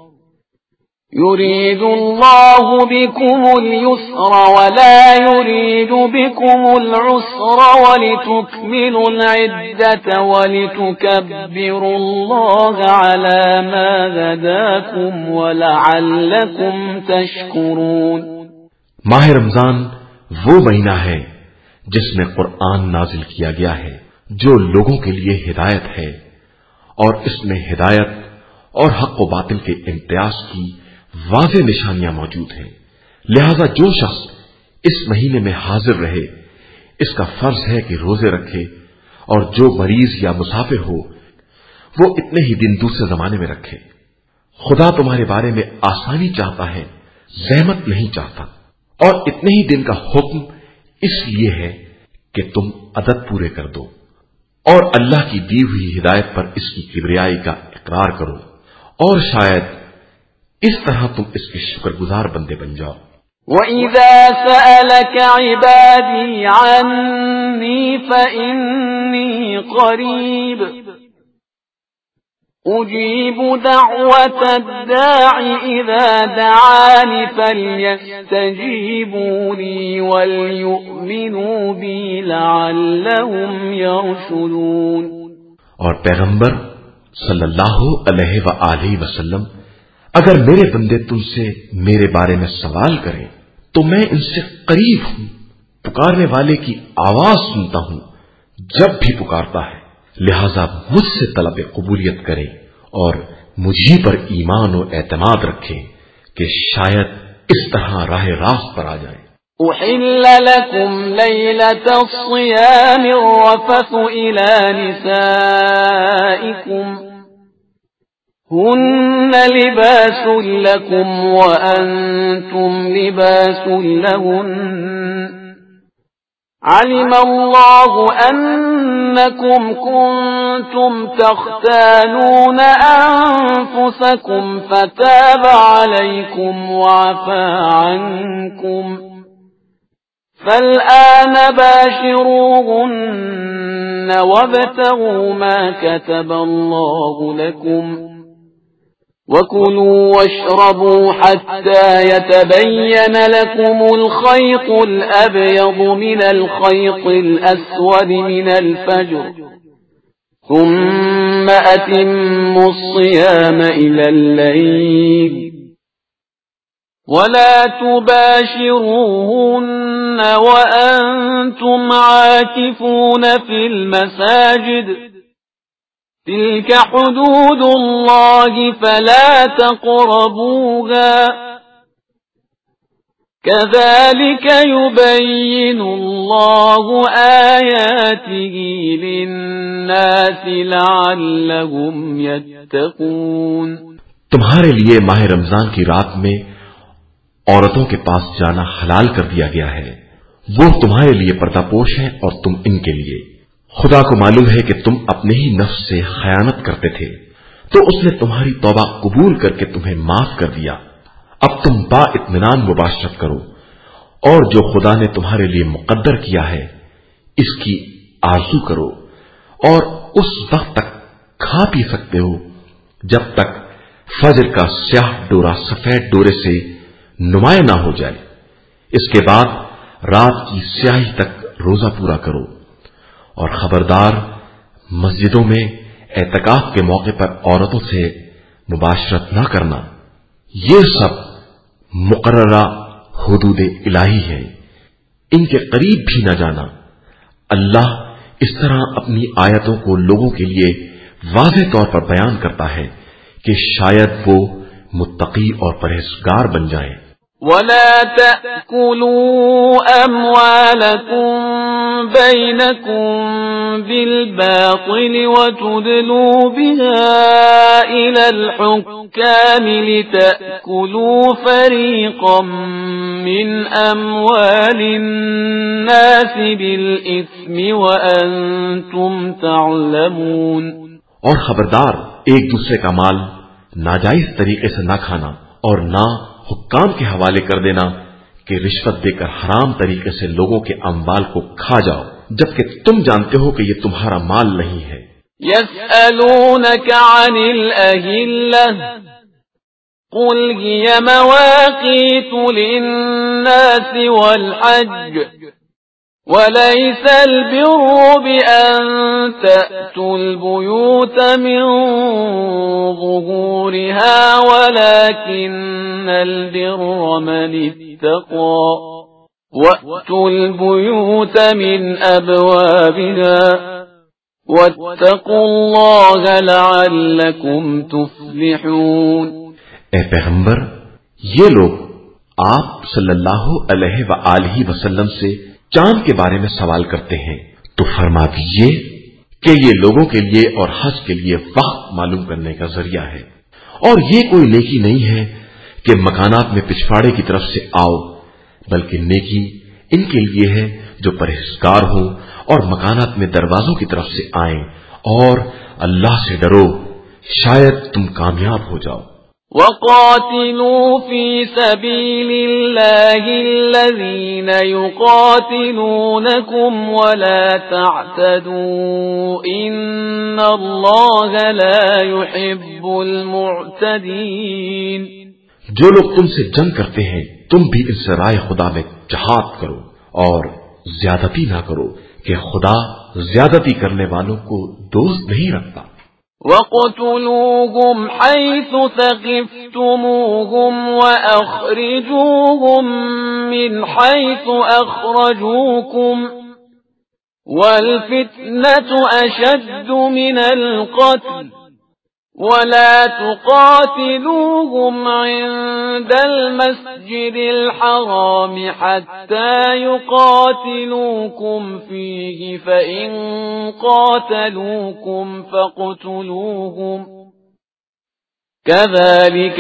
يريد الله بكم اليسر ولا يريد بكم العسر ولتكملوا العدة ولتكبروا الله على ما هداكم ولعلكم تشكرون۔ ماہ رمضان وہ مہینہ ہے جس میں قرآن نازل کیا گیا ہے جو لوگوں کے لیے ہدایت ہے، اور اس میں ہدایت اور حق و باطل کے امتیاز کی واضح نشانیاں موجود ہیں، لہذا جو شخص اس مہینے میں حاضر رہے اس کا فرض ہے کہ روزے رکھے، اور جو مریض یا مسافر ہو وہ اتنے ہی دن دوسرے زمانے میں رکھے۔ خدا تمہارے بارے میں آسانی چاہتا ہے، زحمت نہیں چاہتا، اور اتنے ہی دن کا حکم اس لیے ہے کہ تم عدد پورے کر دو، اور اللہ کی دی ہوئی ہدایت پر اس کی کبریائی کا اقرار کرو، اور شاید اس طرح تم اس کے شکر گزار بندے بن جاؤ۔ وَإِذَا سَأَلَكَ عِبَادِي عَنِّي فَإِنِّي قَرِيبٌ أُجِيبُ دَعْوَةَ الدَّاعِ إِذَا دَعَانِ فَلْيَسْتَجِيبُوا لِي وَلْيُؤْمِنُوا بِي لَعَلَّهُمْ يَرْشُدُونَ۔ اور پیغمبر صلی اللہ علیہ وآلہ وسلم، اگر میرے بندے تم سے میرے بارے میں سوال کریں تو میں ان سے قریب ہوں، پکارنے والے کی آواز سنتا ہوں جب بھی پکارتا ہے، لہذا مجھ سے طلب قبولیت کریں اور مجھے پر ایمان و اعتماد رکھیں کہ شاید اس طرح راہ راست پر آ جائیں۔ أحل لكم ليلة الصيام الرفث إلى نسائكم هن لباس لكم وأنتم لباس لهن، علم الله أنكم كنتم تختانون أنفسكم فتاب عليكم وعفى عنكم، فالآن باشروهن وابتغوا ما كتب الله لكم، وكلوا واشربوا حتى يتبين لكم الخيط الأبيض من الخيط الأسود من الفجر، ثم أتموا الصيام إلى الليل، ولا تباشروهن وأنتم عاكفون في المساجد تلك حدود الله فلا تقربوها كذلك يبين الله آياته للناس لعلهم يتقون۔ تمہارے لیے ماہ رمضان کی رات میں عورتوں کے پاس جانا حلال کر دیا گیا ہے، وہ تمہارے لیے پردہ پوش ہیں اور تم ان کے لیے۔ خدا کو معلوم ہے کہ تم اپنے ہی نفس سے خیانت کرتے تھے، تو اس نے تمہاری توبہ قبول کر کے تمہیں معاف کر دیا۔ اب تم با اطمینان مباشرت کرو، اور جو خدا نے تمہارے لیے مقدر کیا ہے اس کی آرزو کرو، اور اس وقت تک کھا پی سکتے ہو جب تک فجر کا سیاہ ڈورا سفید ڈورے سے نمایاں نہ ہو جائے۔ اس کے بعد رات کی سیاہی تک روزہ پورا کرو، اور خبردار مسجدوں میں اعتکاف کے موقع پر عورتوں سے مباشرت نہ کرنا، یہ سب مقررہ حدود الہی ہے، ان کے قریب بھی نہ جانا۔ اللہ اس طرح اپنی آیتوں کو لوگوں کے لیے واضح طور پر بیان کرتا ہے کہ شاید وہ متقی اور پرہیزگار بن جائیں۔ ولا تأكلوا أموالكم بينكم بالباطل وتدلوا بها إلى الحكام لتأكلوا فريقا من أموال الناس بالإثم وأنتم تعلمون۔ اور خبردار ایک دوسرے کا مال ناجائز طریقے سے نہ کھانا، اور نہ حکام کے حوالے کر دینا کہ رشوت دے کر حرام طریقے سے لوگوں کے اموال کو کھا جاؤ، جبکہ تم جانتے ہو کہ یہ تمہارا مال نہیں ہے۔ يسألونك عن الأهلة قل هي مواقيت للناس والحج وليس البر بأن تأتوا البيوت من ظهورها ولكن البر من اتقى وأتوا البيوت من أبوابها واتقوا الله لعلكم تفلحون۔ اے پیغمبر، یہ لوگ آپ صلی اللہ علیہ وآلہ وسلم سے چاند کے بارے میں سوال کرتے ہیں، تو فرما دیجئے کہ یہ لوگوں کے لیے اور حج کے لیے وقت معلوم کرنے کا ذریعہ ہے، اور یہ کوئی نیکی نہیں ہے کہ مکانات میں پچھواڑے کی طرف سے آؤ، بلکہ نیکی ان کے لیے ہے جو پرہیزگار ہو اور مکانات میں دروازوں کی طرف سے آئیں، اور اللہ سے ڈرو، شاید تم کامیاب ہو جاؤ۔ وَقَاتِلُوا فِي سَبِيلِ اللَّهِ الَّذِينَ يُقَاتِلُونَكُمْ وَلَا تَعْتَدُوا إِنَّ اللَّهَ لَا يُحِبُّ الْمُعْتَدِينَ۔ جو لوگ تم سے جنگ کرتے ہیں تم بھی ان سے رائے خدا میں جہاد کرو اور زیادتی نہ کرو کہ خدا زیادتی کرنے والوں کو دوست نہیں رکھتا۔ وَاقْتُلُوهُمْ حَيْثُ ثَقِفْتُمُوهُمْ وَأَخْرِجُوهُمْ مِنْ حَيْثُ أَخْرَجُوكُمْ وَالْفِتْنَةُ أَشَدُّ مِنَ الْقَتْلِ وَلَا تُقَاتِلُوهُمْ عِندَ الْمَسْجِدِ الْحَرَامِ حَتَّى يُقَاتِلُوكُمْ فِيهِ فَإِنْ قَاتَلُوكُمْ فَاقْتُلُوهُمْ كَذَلِكَ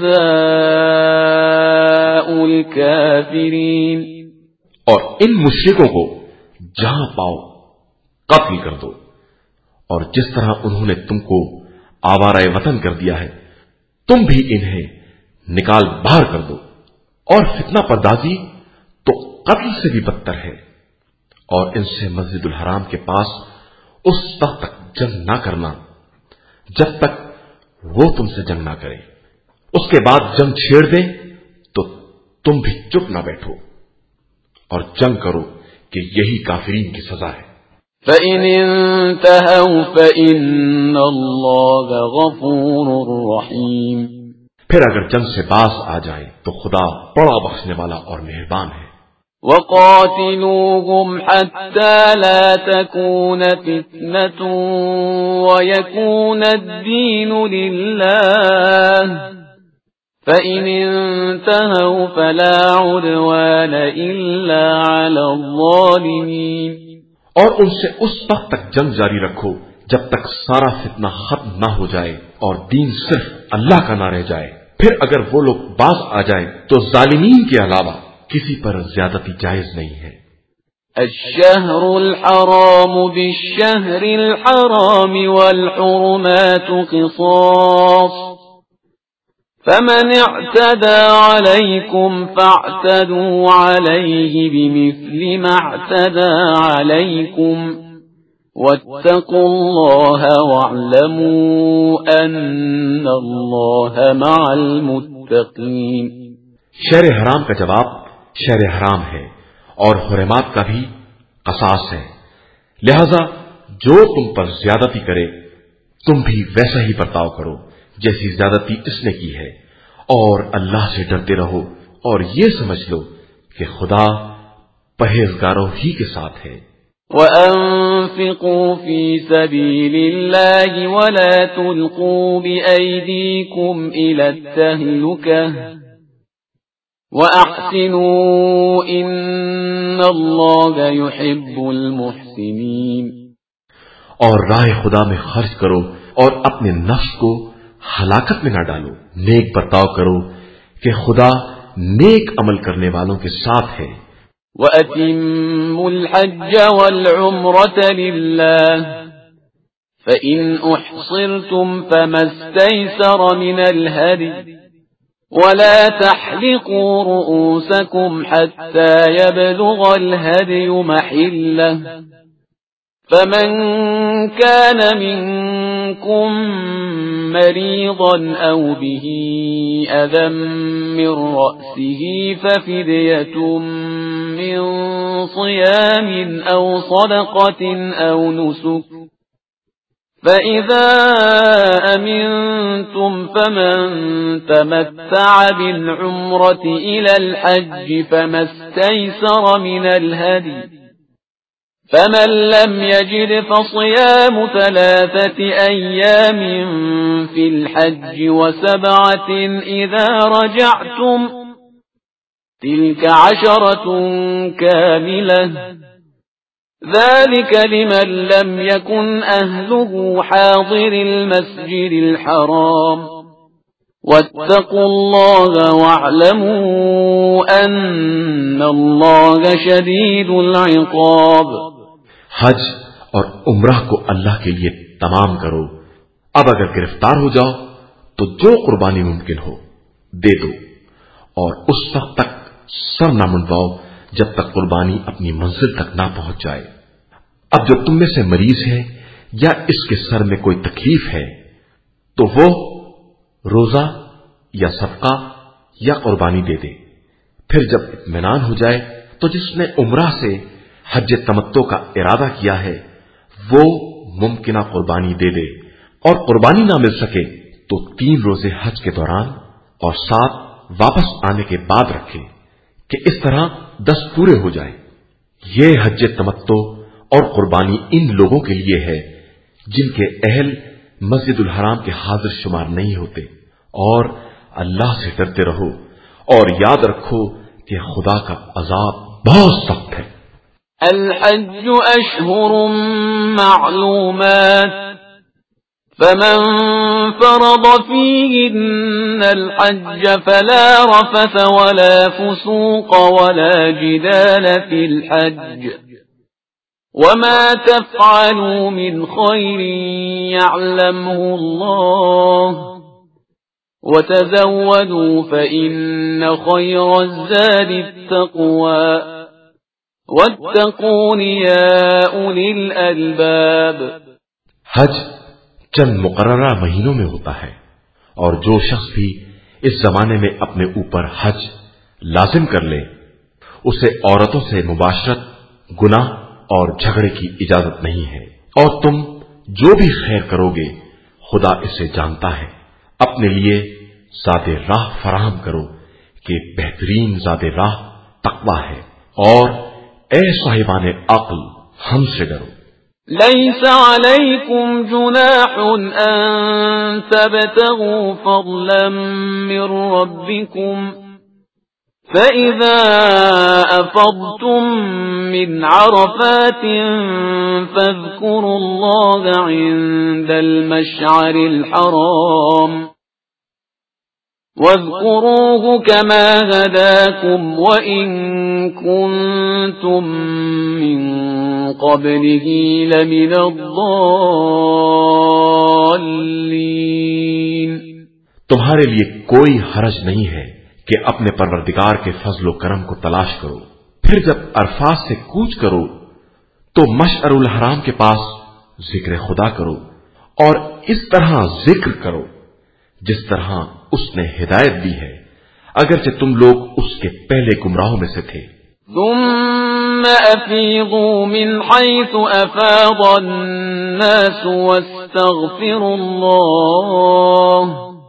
جَزَاءُ الْكَافِرِينَ۔ اور ان مشرکوں کو جہاں پاؤ قتل کر دو، اور جس طرح انہوں نے تم کو آوارہ وطن کر دیا ہے تم بھی انہیں نکال باہر کر دو، اور فتنہ پردازی تو قتل سے بھی بدتر ہے۔ اور ان سے مسجد الحرام کے پاس اس وقت تک جنگ نہ کرنا جب تک وہ تم سے جنگ نہ کرے، اس کے بعد جنگ چھیڑ دیں تو تم بھی چپ نہ بیٹھو اور جنگ کرو کہ یہی کافرین کی سزا ہے۔ فَإِنِ انْتَهَوْا فَإِنَّ اللَّهَ غَفُورٌ رَّحِيمٌ۔ پھر اگر جنگ سے باز آ جائیں تو خدا بڑا بخشنے والا اور مہربان ہے۔ وَقَاتِلُوهُمْ حَتَّى لَا تَكُونَ فِتْنَةٌ وَيَكُونَ الدِّينُ لِلَّهِ فَإِنِ انْتَهَوْا فَلَا عُدْوَانَ إِلَّا عَلَى الظَّالِمِينَ، اور ان سے اس وقت تک جنگ جاری رکھو جب تک سارا فتنہ ختم نہ ہو جائے اور دین صرف اللہ کا نہ رہ جائے، پھر اگر وہ لوگ باز آ جائیں تو ظالمین کے علاوہ کسی پر زیادتی جائز نہیں ہے۔ الشهر الحرام بالشهر الحرام والحرمات قصاص فمن اعتدى عليكم فاعتدوا عليه بمثل ما اعتدى عليكم واتقوا الله واعلموا ان الله مع المتقين۔ شہر حرام کا جواب شہر حرام ہے اور حرمات کا بھی قصاص ہے، لہذا جو تم پر زیادتی کرے تم بھی ویسا ہی برتاؤ کرو جیسی زیادتی اس نے کی ہے، اور اللہ سے ڈرتے رہو اور یہ سمجھ لو کہ خدا پرہیزگاروں ہی کے ساتھ ہے۔ وَأَنفِقُوا فِي سَبِيلِ اللَّهِ وَلَا تُلْقُوا بِأَيْدِيكُمْ إِلَى التَّهْلُكَةِ وَأَحْسِنُوا إِنَّ اللَّهَ يُحِبُّ الْمُحْسِنِينَ، اور راہ خدا میں خرچ کرو اور اپنے نفس کو ہلاکت میں نہ ڈالو، نیک برتاؤ کرو کہ خدا نیک عمل کرنے والوں کے ساتھ ہے۔ وَأَتِمُّوا الْحَجَّ وَالْعُمْرَةَ لِلَّهِ فَإِنْ أُحْصِرْتُمْ فَمَا اسْتَيْسَرَ مِنَ الْهَدْيِ وَلَا تَحْلِقُوا رُؤُوسَكُمْ حَتَّى يَبْلُغَ الْهَدْيُ مَحِلَّهُ فَمَنْ كَانَ مِنْكُمْ مَرِيضًا أَوْ بِهِ أَذًى مِّن رَّأْسِهِ فَفِدْيَةٌ مِّن صِيَامٍ أَوْ صَدَقَةٍ أَوْ نُسُكٍ فَإِذَا أَمِنْتُمْ فَمَنْ تَمَتَّعَ بِالْعُمْرَةِ إِلَى الْحَجِّ فَمَا اسْتَيْسَرَ مِنَ الْهَدْيِ فَمَنْ لَمْ يَجِدْ فَصِيَامُ ثَلَاثَةِ أَيَّامٍ فِي الْحَجِّ وَسَبْعَةٍ إِذَا رَجَعْتُمْ تِلْكَ عَشَرَةٌ كَامِلَةٌ ذَلِكَ لِمَنْ لَمْ يَكُنْ أَهْلُهُ حَاضِرِ الْمَسْجِدِ الْحَرَامِ وَاتَّقُوا اللَّهَ وَاعْلَمُوا أَنَّ اللَّهَ شَدِيدُ الْعِقَابِ۔ حج اور عمرہ کو اللہ کے لیے تمام کرو، اب اگر گرفتار ہو جاؤ تو جو قربانی ممکن ہو دے دو، اور اس وقت تک سر نہ منڈواؤ جب تک قربانی اپنی منزل تک نہ پہنچ جائے۔ اب جو تم میں سے مریض ہے یا اس کے سر میں کوئی تکلیف ہے تو وہ روزہ یا صدقہ یا قربانی دے دے، پھر جب اطمینان ہو جائے تو جس نے عمرہ سے حج تمتع کا ارادہ کیا ہے وہ ممکنہ قربانی دے دے، اور قربانی نہ مل سکے تو تین روزے حج کے دوران اور سات واپس آنے کے بعد رکھے کہ اس طرح دس پورے ہو جائیں۔ یہ حج تمتع اور قربانی ان لوگوں کے لیے ہے جن کے اہل مسجد الحرام کے حاضر شمار نہیں ہوتے، اور اللہ سے ڈرتے رہو اور یاد رکھو کہ خدا کا عذاب بہت سخت ہے۔ الحج اشہر معلومات فمن فرض فيهن الحج فلا رفث ولا فسوق ولا جدال في الحج وما تفعلوا من خير يعلمه الله وتزودوا فإن خير الزاد التقوى واتقون يا أولي الألباب۔ حج چند مقررہ مہینوں میں ہوتا ہے، اور جو شخص بھی اس زمانے میں اپنے اوپر حج لازم کر لے اسے عورتوں سے مباشرت، گناہ اور جھگڑے کی اجازت نہیں ہے، اور تم جو بھی خیر کرو گے خدا اسے جانتا ہے۔ اپنے لیے ذات راہ فراہم کرو کہ بہترین ذات راہ تقوی ہے، اور اے صاحبان عقل ہم سے ڈرو۔ ليس عليكم جناح أن تبتغوا فضلا من ربكم فإذا أفضتم من عرفات فاذكروا الله عند المشعر الحرام واذكروه كما هداكم وإن كنتم من قبله لمن الضالين۔ تمہارے لیے کوئی حرج نہیں ہے کہ اپنے پروردگار کے فضل و کرم کو تلاش کرو، پھر جب عرفات سے کوچ کرو تو مشعر الحرام کے پاس ذکر خدا کرو، اور اس طرح ذکر کرو جس طرح اس نے ہدایت دی ہے، اگرچہ تم لوگ اس کے پہلے گمراہوں میں سے تھے۔ ثم أفيضوا من حيث أفاض الناس واستغفروا الله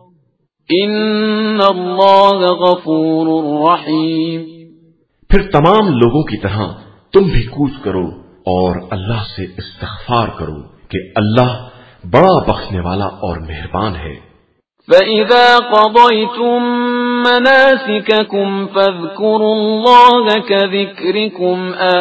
إن الله غفور رحيم۔ پھر تمام لوگوں کی طرح تم بھی کوچ کرو اور اللہ سے استغفار کرو کہ اللہ بڑا بخشنے والا اور مہربان ہے۔ فَإِذَا قَضَيْتُم مَّنَاسِكَكُمْ فَاذْكُرُوا اللَّهَ كَذِكْرِكُمْ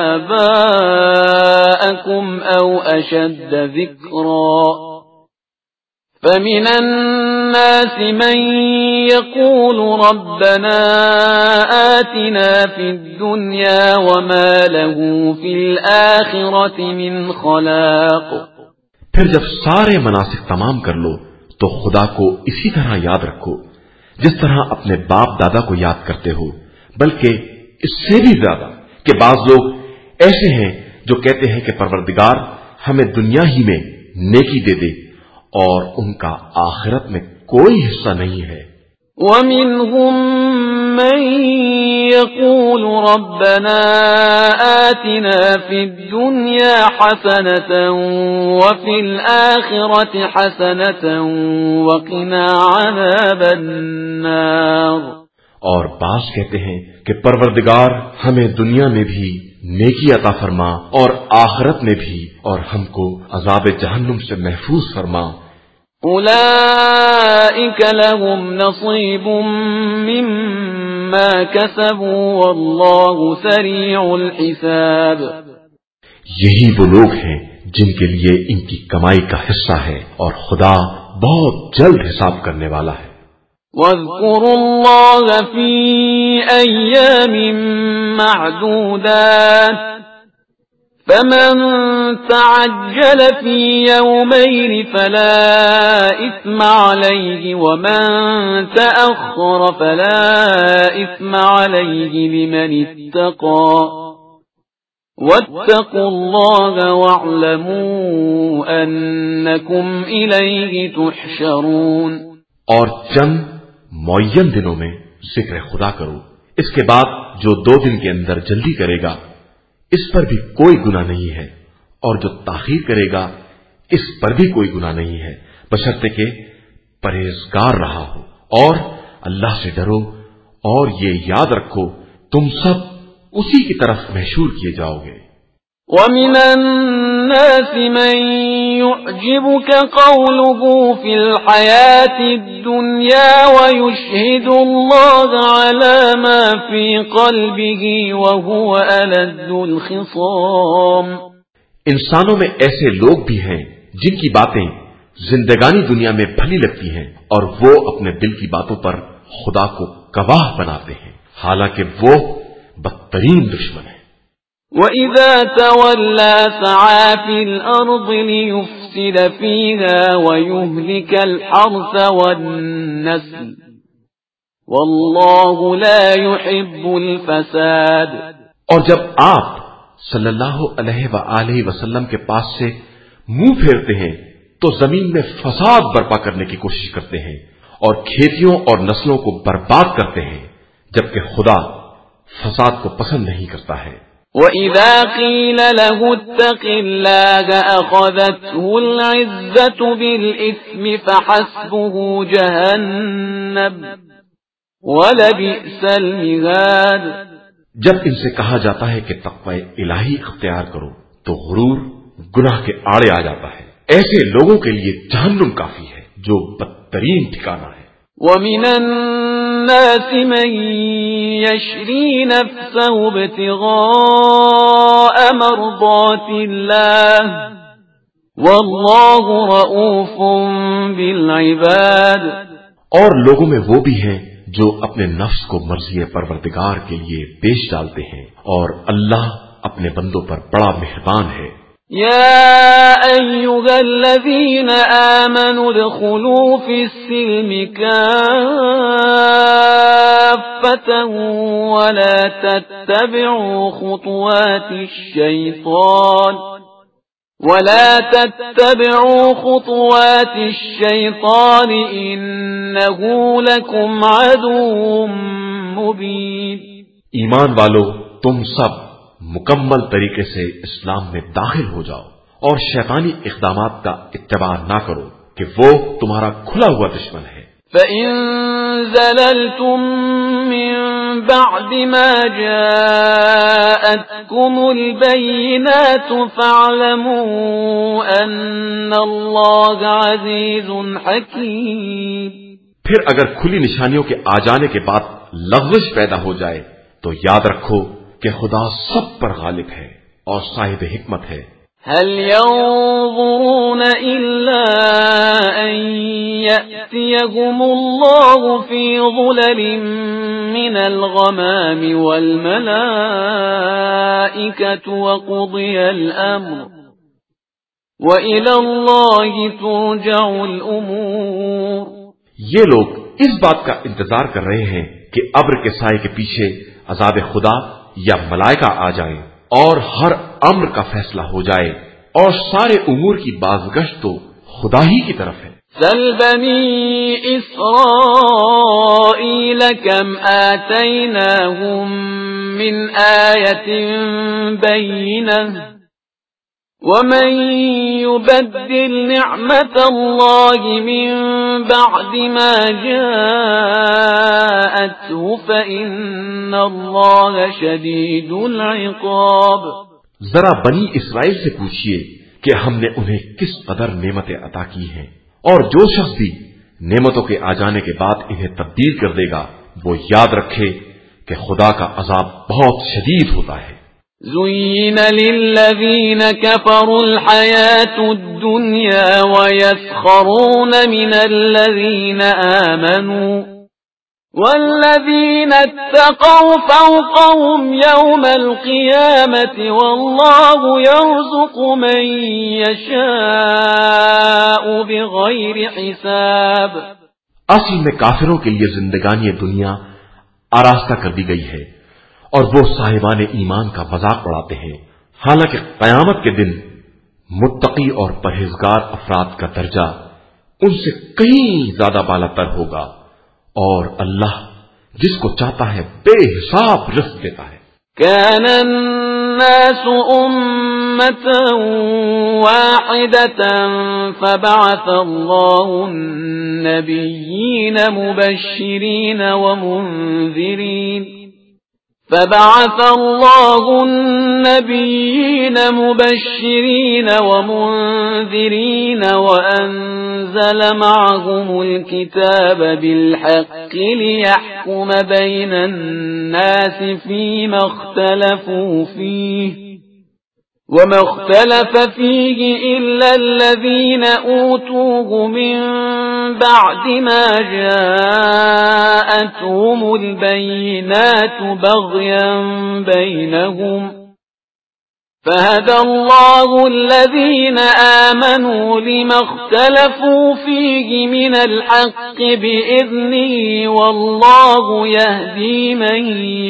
آبَاءَكُمْ أَوْ أَشَدَّ ذِكْرًا فَمِنَ النَّاسِ مَن يَقُولُ رَبَّنَا آتِنَا فِي الدُّنْيَا وَمَا لَهُ فِي الْآخِرَةِ مِنْ خَلَاقٍ۔ پھر جب سارے مناسک تمام کر لو تو خدا کو اسی طرح یاد رکھو جس طرح اپنے باپ دادا کو یاد کرتے ہو، بلکہ اس سے بھی زیادہ کہ بعض لوگ ایسے ہیں جو کہتے ہیں کہ پروردگار ہمیں دنیا ہی میں نیکی دے دے اور ان کا آخرت میں کوئی حصہ نہیں ہے۔ وَمِنْهُمْ مَنْ يَقُولُ رَبَّنَا آتِنَا فِي الدُّنْيَا حَسَنَةً وَفِي الْآخِرَةِ حَسَنَةً وَقِنَا عَذَابَ النَّارِ۔ اور بعض کہتے ہیں کہ پروردگار ہمیں دنیا میں بھی نیکی عطا فرما اور آخرت میں بھی، اور ہم کو عذاب جہنم سے محفوظ فرما۔ أولئك لهم نصيب مما كسبوا والله سريع الحساب۔ یہی وہ لوگ ہیں جن کے لیے ان کی کمائی کا حصہ ہے اور خدا بہت جلد حساب کرنے والا ہے۔ واذكروا الله في أيام معدودات فمن تعجل في يومين فلا إثم عليه ومن تأخر فلا إثم عليه لمن اتقى واتقوا الله واعلموا أنكم إليه تحشرون۔ اور چند معین دنوں میں ذکر خدا کرو، اس کے بعد جو دو دن کے اندر جلدی کرے گا اس پر بھی کوئی گناہ نہیں ہے، اور جو تاخیر کرے گا اس پر بھی کوئی گناہ نہیں ہے، بشرطے کہ پرہیزگار رہا ہو، اور اللہ سے ڈرو اور یہ یاد رکھو تم سب اسی کی طرف محشور کیے جاؤ گے۔ وَمِنَ النَّاسِ مَن يُعْجِبُكَ قَوْلُهُ فِي الْحَيَاةِ الدُّنْيَا وَيُشْهِدُ اللَّهَ عَلَى مَا فِي قَلْبِهِ وَهُوَ أَلَدُّ الْخِصَامِ۔ انسانوں میں ایسے لوگ بھی ہیں جن کی باتیں زندگانی دنیا میں بھلی لگتی ہیں اور وہ اپنے دل کی باتوں پر خدا کو گواہ بناتے ہیں، حالانکہ وہ بدترین دشمن ہے۔ وَإِذَا تَوَلَّى سَعَى فِي الْأَرْضِ لِيُفْسِدَ فِيهَا وَيُهْلِكَ الْحَرْثَ وَالنَّسْلَ وَاللَّهُ لَا يُحِبُّ الْفَسَادَ۔ اور جب آپ صلی اللہ علیہ وآلہ وسلم کے پاس سے منہ پھیرتے ہیں تو زمین میں فساد برپا کرنے کی کوشش کرتے ہیں اور کھیتیوں اور نسلوں کو برباد کرتے ہیں، جبکہ خدا فساد کو پسند نہیں کرتا ہے۔ وَإِذَا قِيلَ لَهُ اتَّقِ اللَّهَ أَخَذَتْهُ الْعِزَّةُ بِالْإِثْمِ فَحَسْبُهُ جَهَنَّمُ وَلَبِئْسَ الْمِهَادُ۔ جب ان سے کہا جاتا ہے کہ تقوی الہی اختیار کرو تو غرور گناہ کے آڑے آ جاتا ہے۔ ایسے لوگوں کے لیے جہنم کافی ہے جو بدترین ٹھکانہ ہے۔ وَمِنَ النَّاسِ مَن يَشْرِي نَفْسَهُ ابْتِغَاءَ مَرْضَاتِ اللَّهِ وَاللَّهُ رَءُوفٌ بِالْعِبَادِ۔ اور لوگوں میں وہ بھی ہیں جو اپنے نفس کو مرضی پروردگار کے لیے بیچ ڈالتے ہیں، اور اللہ اپنے بندوں پر بڑا مہربان ہے۔ يا أيها الذين آمنوا ادخلوا في السلم كافة ولا تتبعوا خطوات الشيطان ولا تتبعوا خطوات الشيطان إنه لكم عدو مبين۔ ایمان والو، تم سب مکمل طریقے سے اسلام میں داخل ہو جاؤ اور شیطانی اقدامات کا اتباع نہ کرو کہ وہ تمہارا کھلا ہوا دشمن ہے۔ فَإِن زَلَلْتُم مِّن بَعْدِ مَا جَاءَتْكُمُ الْبَيِّنَاتُ فَاعْلَمُوا أَنَّ اللَّهَ عَزِيزٌ حَكِيمٌ۔ پھر اگر کھلی نشانیوں کے آ جانے کے بعد لغزش پیدا ہو جائے تو یاد رکھو کہ خدا سب پر غالب ہے اور صاحب حکمت ہے۔ هل ينظرون إلا أن يأتيهم الله في ظلل من الغمام والملائكة وقضي الأمر وإلى الله ترجع الأمور۔ یہ لوگ اس بات کا انتظار کر رہے ہیں کہ ابر کے سائے کے پیچھے عذاب خدا یا ملائکہ آ جائیں اور ہر امر کا فیصلہ ہو جائے، اور سارے امور کی بازگشت تو خدا ہی کی طرف ہے۔ سَلْ بَنِي إِسْرَائِيلَ كَمْ آتَيْنَاهُمْ مِنْ آيَةٍ بَيِّنَةٍ وَمَن يُبَدِّلْ نِعْمَةَ اللَّهِ مِن بَعْدِ مَا جَاءَتْهُ فَإِنَّ اللَّهَ شَدِيدُ الْعِقَابِ۔ ذرا بنی اسرائیل سے پوچھئے کہ ہم نے انہیں کس قدر نعمتیں عطا کی ہیں، اور جو شخص بھی نعمتوں کے آ جانے کے بعد انہیں تبدیل کر دے گا وہ یاد رکھے کہ خدا کا عذاب بہت شدید ہوتا ہے۔ زُيِّنَ لِلَّذِينَ كَفَرُوا الْحَيَاةُ الدُّنْيَا وَيَسْخَرُونَ مِنَ الَّذِينَ آمَنُوا وَالَّذِينَ اتَّقَوْا فَوْقَهُمْ يَوْمَ الْقِيَامَةِ وَاللَّهُ يَرْزُقُ مَن يَشَاءُ بِغَيْرِ حِسَابٍ۔ اصل میں کافروں کے لیے زندگانی دنیا آراستہ کر دی گئی ہے، اور وہ صاحبان ایمان کا مذاق اڑاتے ہیں، حالانکہ قیامت کے دن متقی اور پرہیزگار افراد کا درجہ ان سے کہیں زیادہ بالا تر ہوگا، اور اللہ جس کو چاہتا ہے بے حساب رزق دیتا ہے۔ كان الناس أمة واحدة فبعث الله النبيين مبشرين ومنذرين فبعث الله النبيين مبشرين ومنذرين وأنزل معهم الكتاب بالحق ليحكم بين الناس فيما اختلفوا فيه وما اختلف فيه إلا الذين أوتوه من بعد ما جاءتهم البينات بغيا بينهم فهدى الله الذين آمنوا لما اختلفوا فيه من الحق بإذنه والله يهدي من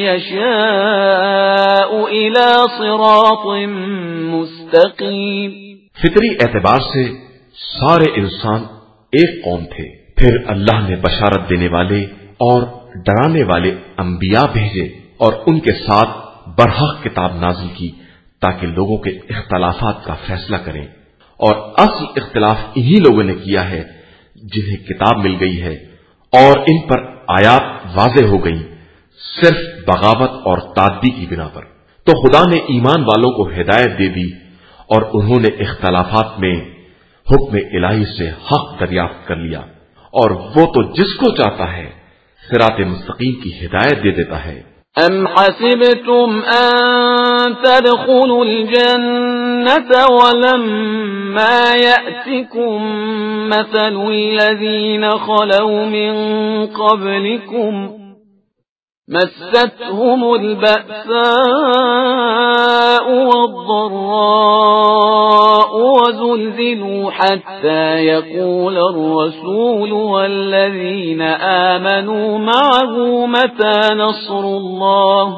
يشاء إلى صراط مستقيم۔ فطری اعتبار سے سارے انسان ایک قوم تھے، پھر اللہ نے بشارت دینے والے اور ڈرانے والے انبیاء بھیجے اور ان کے ساتھ برحق کتاب نازل کی تاکہ لوگوں کے اختلافات کا فیصلہ کریں، اور اصل اختلاف انہی لوگوں نے کیا ہے جنہیں کتاب مل گئی ہے اور ان پر آیات واضح ہو گئی صرف بغاوت اور تعدی کی بنا پر۔ تو خدا نے ایمان والوں کو ہدایت دے دی اور انہوں نے اختلافات میں حکم الہی سے حق دریافت کر لیا، اور وہ تو جس کو چاہتا ہے صراط مستقیم کی ہدایت دے دیتا ہے۔ ام حسبتم ان تدخلوا الجنة ولما يأتكم مثل الذين خلوا من قبلكم مستهم البأساء والضراء وزلزلوا حتى يقول الرسول والذين آمنوا معه متى نصر الله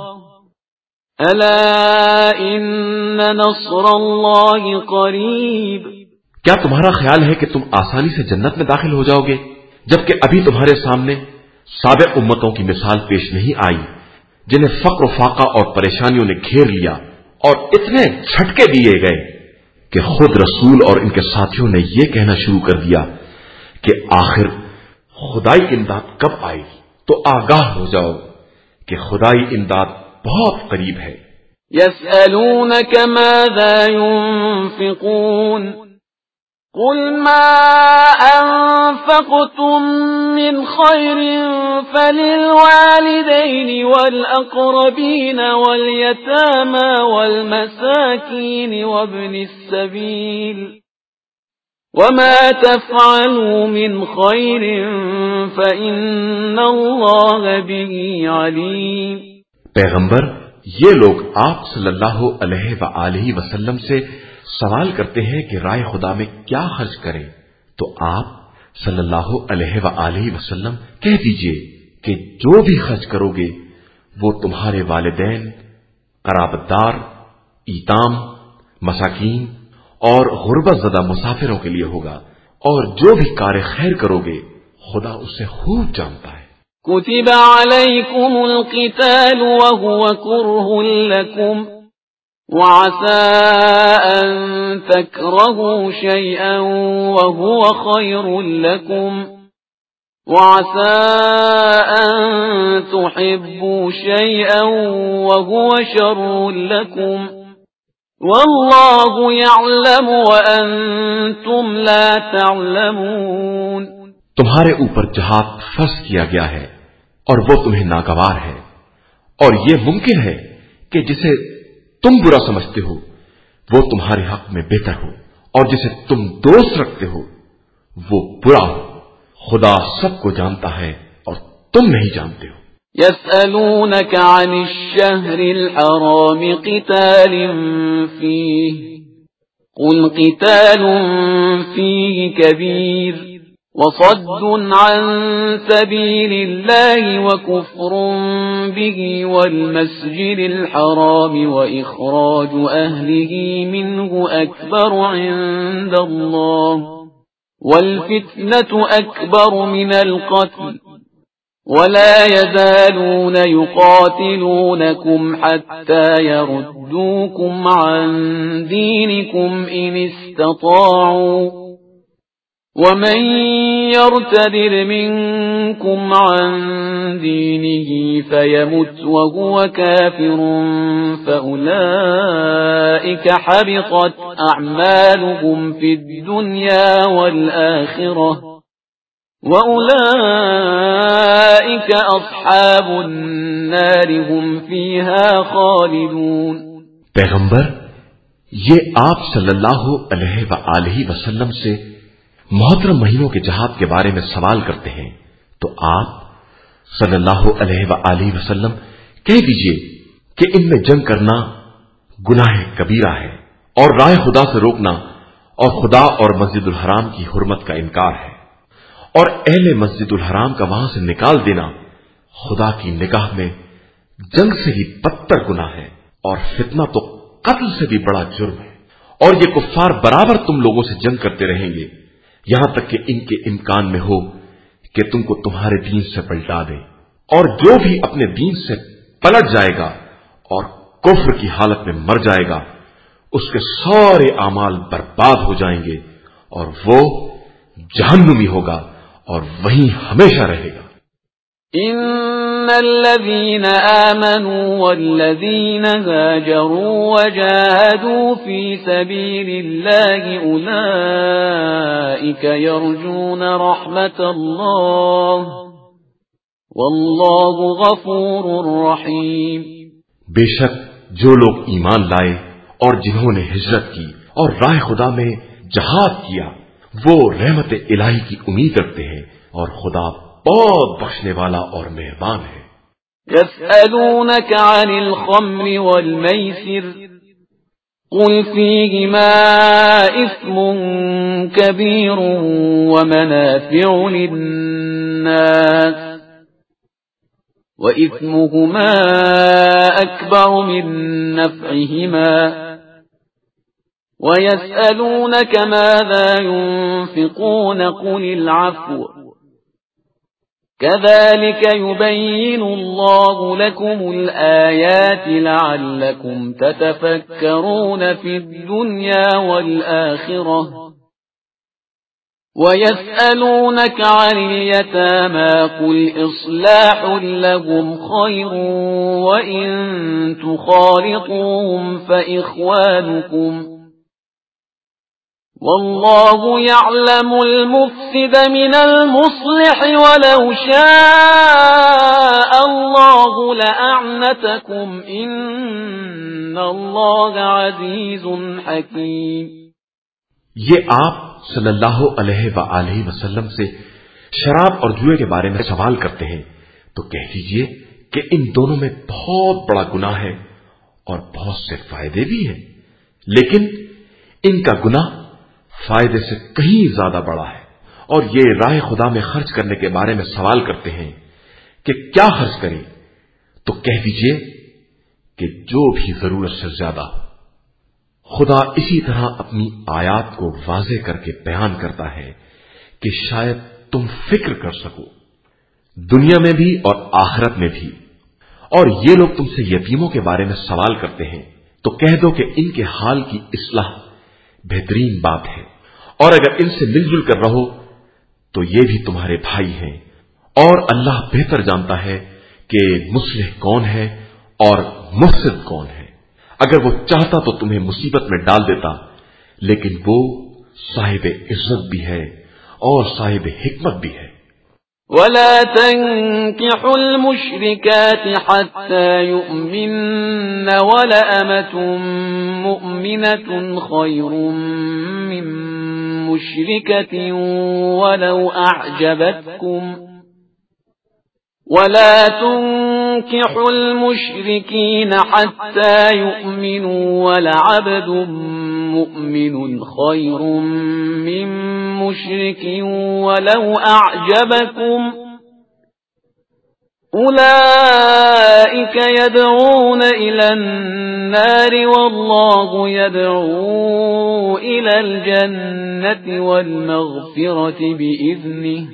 ألا إن نصر الله قريب۔ کیا تمہارا خیال ہے کہ تم آسانی سے جنت میں داخل ہو جاؤ گے جبکہ ابھی تمہارے سامنے سابق امتوں کی مثال پیش نہیں آئی جنہیں فقر و فاقہ اور پریشانیوں نے گھیر لیا اور اتنے جھٹکے دیے گئے کہ خود رسول اور ان کے ساتھیوں نے یہ کہنا شروع کر دیا کہ آخر خدائی امداد کب آئے گی؟ تو آگاہ ہو جاؤ کہ خدائی امداد بہت قریب ہے۔ يسألونك ماذا ينفقون قل ما أنفقتم من خير فللوالدين والأقربين واليتامى والمساكين وابن السبيل وما تفعلوا من خير فإن الله به عليم۔ پیغمبر، یہ لوگ آپ صلی اللہ علیہ وآلہ وسلم سے سوال کرتے ہیں کہ رائے خدا میں کیا خرچ کریں، تو آپ صلی اللہ علیہ وآلہ وسلم کہہ دیجئے کہ جو بھی خرچ کرو گے وہ تمہارے والدین، قرابت دار، ایتام، مساکین اور غربت زدہ مسافروں کے لیے ہوگا، اور جو بھی کار خیر کرو گے خدا اسے خوب جانتا ہے۔ كتب عليكم القتال وهو كره لكم وعسى أن تكرهوا شيئا وهو خير لكم وعسى أن تحبوا شيئا وهو شر لكم والله يعلم وأنتم لا تعلمون۔ تمہارے اوپر جہاد فرض کیا گیا ہے اور وہ تمہیں ناگوار ہے، اور یہ ممکن ہے کہ جسے تم برا سمجھتے ہو وہ تمہارے حق میں بہتر ہو، اور جسے تم دوست رکھتے ہو وہ برا ہو۔ خدا سب کو جانتا ہے اور تم نہیں جانتے ہو۔ يسألونك عن الشهر الحرام قتال فيه قل قتال فيه كبير وصد عن سبيل الله وكفر به والمسجد الحرام وإخراج أهله منه أكبر عند الله والفتنة أكبر من القتل ولا يزالون يقاتلونكم حتى يردوكم عن دينكم إن استطاعوا ومن يرتد منكم عن دينه فيمت وهو كافر فأولئك حبطت أعمالهم في الدنيا والآخرة وأولئك أصحاب النار هم فيها خالدون۔ پیغمبر، یہ آپ صلی اللہ علیہ وآلہ وسلم سے محترم مہینوں کے جہاد کے بارے میں سوال کرتے ہیں، تو آپ صلی اللہ علیہ وآلہ وسلم کہہ دیجئے کہ ان میں جنگ کرنا گناہ کبیرہ ہے، اور راہ خدا سے روکنا اور خدا اور مسجد الحرام کی حرمت کا انکار ہے، اور اہل مسجد الحرام کا وہاں سے نکال دینا خدا کی نگاہ میں جنگ سے ہی بدتر گناہ ہے، اور فتنہ تو قتل سے بھی بڑا جرم ہے۔ اور یہ کفار برابر تم لوگوں سے جنگ کرتے رہیں گے یہاں تک کہ ان کے امکان میں ہو کہ تم کو تمہارے دین سے پلٹا دیں، اور جو بھی اپنے دین سے پلٹ جائے گا اور کفر کی حالت میں مر جائے گا اس کے سارے اعمال برباد ہو جائیں گے اور وہ جہنمی ہوگا اور وہیں ہمیشہ رہے گا۔ ان الذين آمنوا والذين هاجروا وجاهدوا في سبيل الله اولئك يرجون رحمة الله والله غفور رحيم۔ بے شک جو لوگ ایمان لائے اور جنہوں نے ہجرت کی اور راہ خدا میں جہاد کیا وہ رحمت الہی کی امید رکھتے ہیں اور خدا بہت بخشنے والا اور مہربان ہے۔ يسألونك عن الخمر والميسر قل فيهما إثم كبير ومنافع للناس وإثمهما أكبر من نفعهما ويسألونك ماذا ينفقون قل العفو كذلك يبين الله لكم الآيات لعلكم تتفكرون في الدنيا والآخرة ويسألونك عن اليتامى قل إصلاح لهم خير وإن تخالطوهم فإخوانكم والله يعلم المفسد من المصلح ولو شاء الله لأعنتكم إن الله عزيز حكيم۔ یہ آپ صلی اللہ علیہ وآلہ وسلم سے شراب اور جوئے کے بارے میں سوال کرتے ہیں تو کہہ دیجئے کہ ان دونوں میں بہت بڑا گناہ ہے اور بہت سے فائدے بھی ہیں، لیکن ان کا گناہ فائدے سے کہیں زیادہ بڑا ہے۔ اور یہ راہ خدا میں خرچ کرنے کے بارے میں سوال کرتے ہیں کہ کیا خرچ کریں تو کہہ دیجئے کہ جو بھی ضرورت سے زیادہ ہو۔ خدا اسی طرح اپنی آیات کو واضح کر کے بیان کرتا ہے کہ شاید تم فکر کر سکو دنیا میں بھی اور آخرت میں بھی۔ اور یہ لوگ تم سے یتیموں کے بارے میں سوال کرتے ہیں تو کہہ دو کہ ان کے حال کی اصلاح بہترین بات ہے، اور اگر ان سے مل جل کر رہو تو یہ بھی تمہارے بھائی ہیں، اور اللہ بہتر جانتا ہے کہ مصلح کون ہے اور مفسد کون ہے۔ اگر وہ چاہتا تو تمہیں مصیبت میں ڈال دیتا، لیکن وہ صاحب عزت بھی ہے اور صاحب حکمت بھی ہے۔ ولا تنكحوا المشركات حتى يؤمن ولأمة مؤمنة خير من مشركة ولو أعجبتكم ولا تنكحوا المشركين حتى يؤمنوا ولعبد مؤمن خير من مشرك ولو أعجبكم أولئك يدعون إلى النار والله يدعو إلى الجنة والمغفرة بإذنه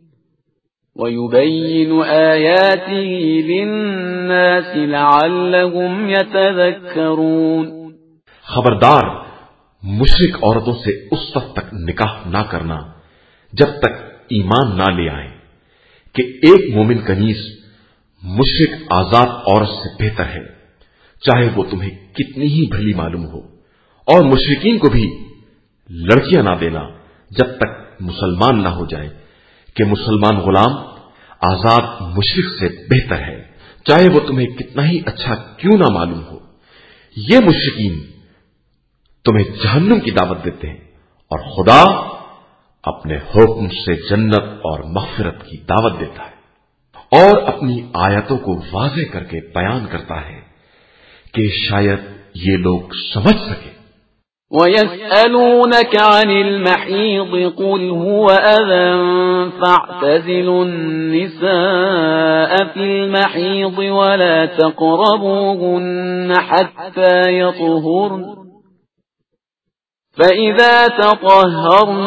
ويبين آياته للناس لعلهم يتذكرون۔ خبردار، مشرک عورتوں سے اس وقت تک نکاح نہ کرنا جب تک ایمان نہ لے آئیں کہ ایک مومن کنیز مشرک آزاد عورت سے بہتر ہے، چاہے وہ تمہیں کتنی ہی بھلی معلوم ہو، اور مشرکین کو بھی لڑکیاں نہ دینا جب تک مسلمان نہ ہو جائیں کہ مسلمان غلام آزاد مشرک سے بہتر ہے، چاہے وہ تمہیں کتنا ہی اچھا کیوں نہ معلوم ہو۔ یہ مشرکین تمہیں جہنم کی دعوت دیتے ہیں اور خدا اپنے حکم سے جنت اور مغفرت کی دعوت دیتا ہے، اور اپنی آیتوں کو واضح کر کے بیان کرتا ہے کہ شاید یہ لوگ سمجھ سکیں۔ وَيَسْأَلُونَكَ عَنِ الْمَحِيضِ قُلْ هُوَ أَذًى فَاعْتَزِلُوا النِّسَاءَ فِي الْمَحِيضِ وَلَا تَقْرَبُوهُنَّ حَتَّى يَطْهُرْنَ فَإِذَا تَطَهَّرْنَ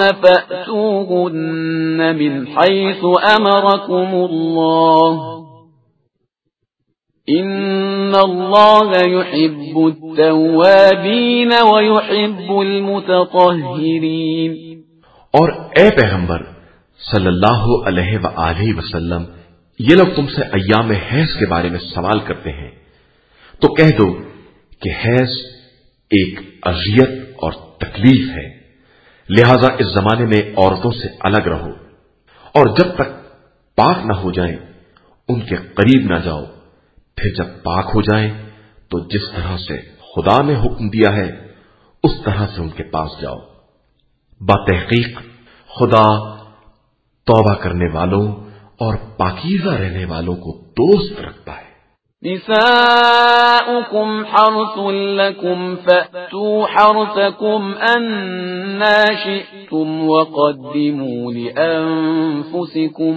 فَأْتُوهُنَّ مِنْ حَيْثُ أَمَرَكُمُ اللَّهُ إن الله يحب التوابين ويحب المتطهرين. اور اے پیغمبر صلی اللہ علیہ وآلہ وسلم، یہ لوگ تم سے ایام حیض کے بارے میں سوال کرتے ہیں تو کہہ دو کہ حیض ایک اذیت اور تکلیف ہے، لہذا اس زمانے میں عورتوں سے الگ رہو، اور جب تک پاک نہ ہو جائیں ان کے قریب نہ جاؤ، پھر جب پاک ہو جائیں تو جس طرح سے خدا نے حکم دیا ہے اس طرح سے ان کے پاس جاؤ، بتحقیق خدا توبہ کرنے والوں اور پاکیزہ رہنے والوں کو دوست رکھتا ہے. نساؤكم حرث لكم فأتوا حرثكم أنا شئتم وقدموا لأنفسكم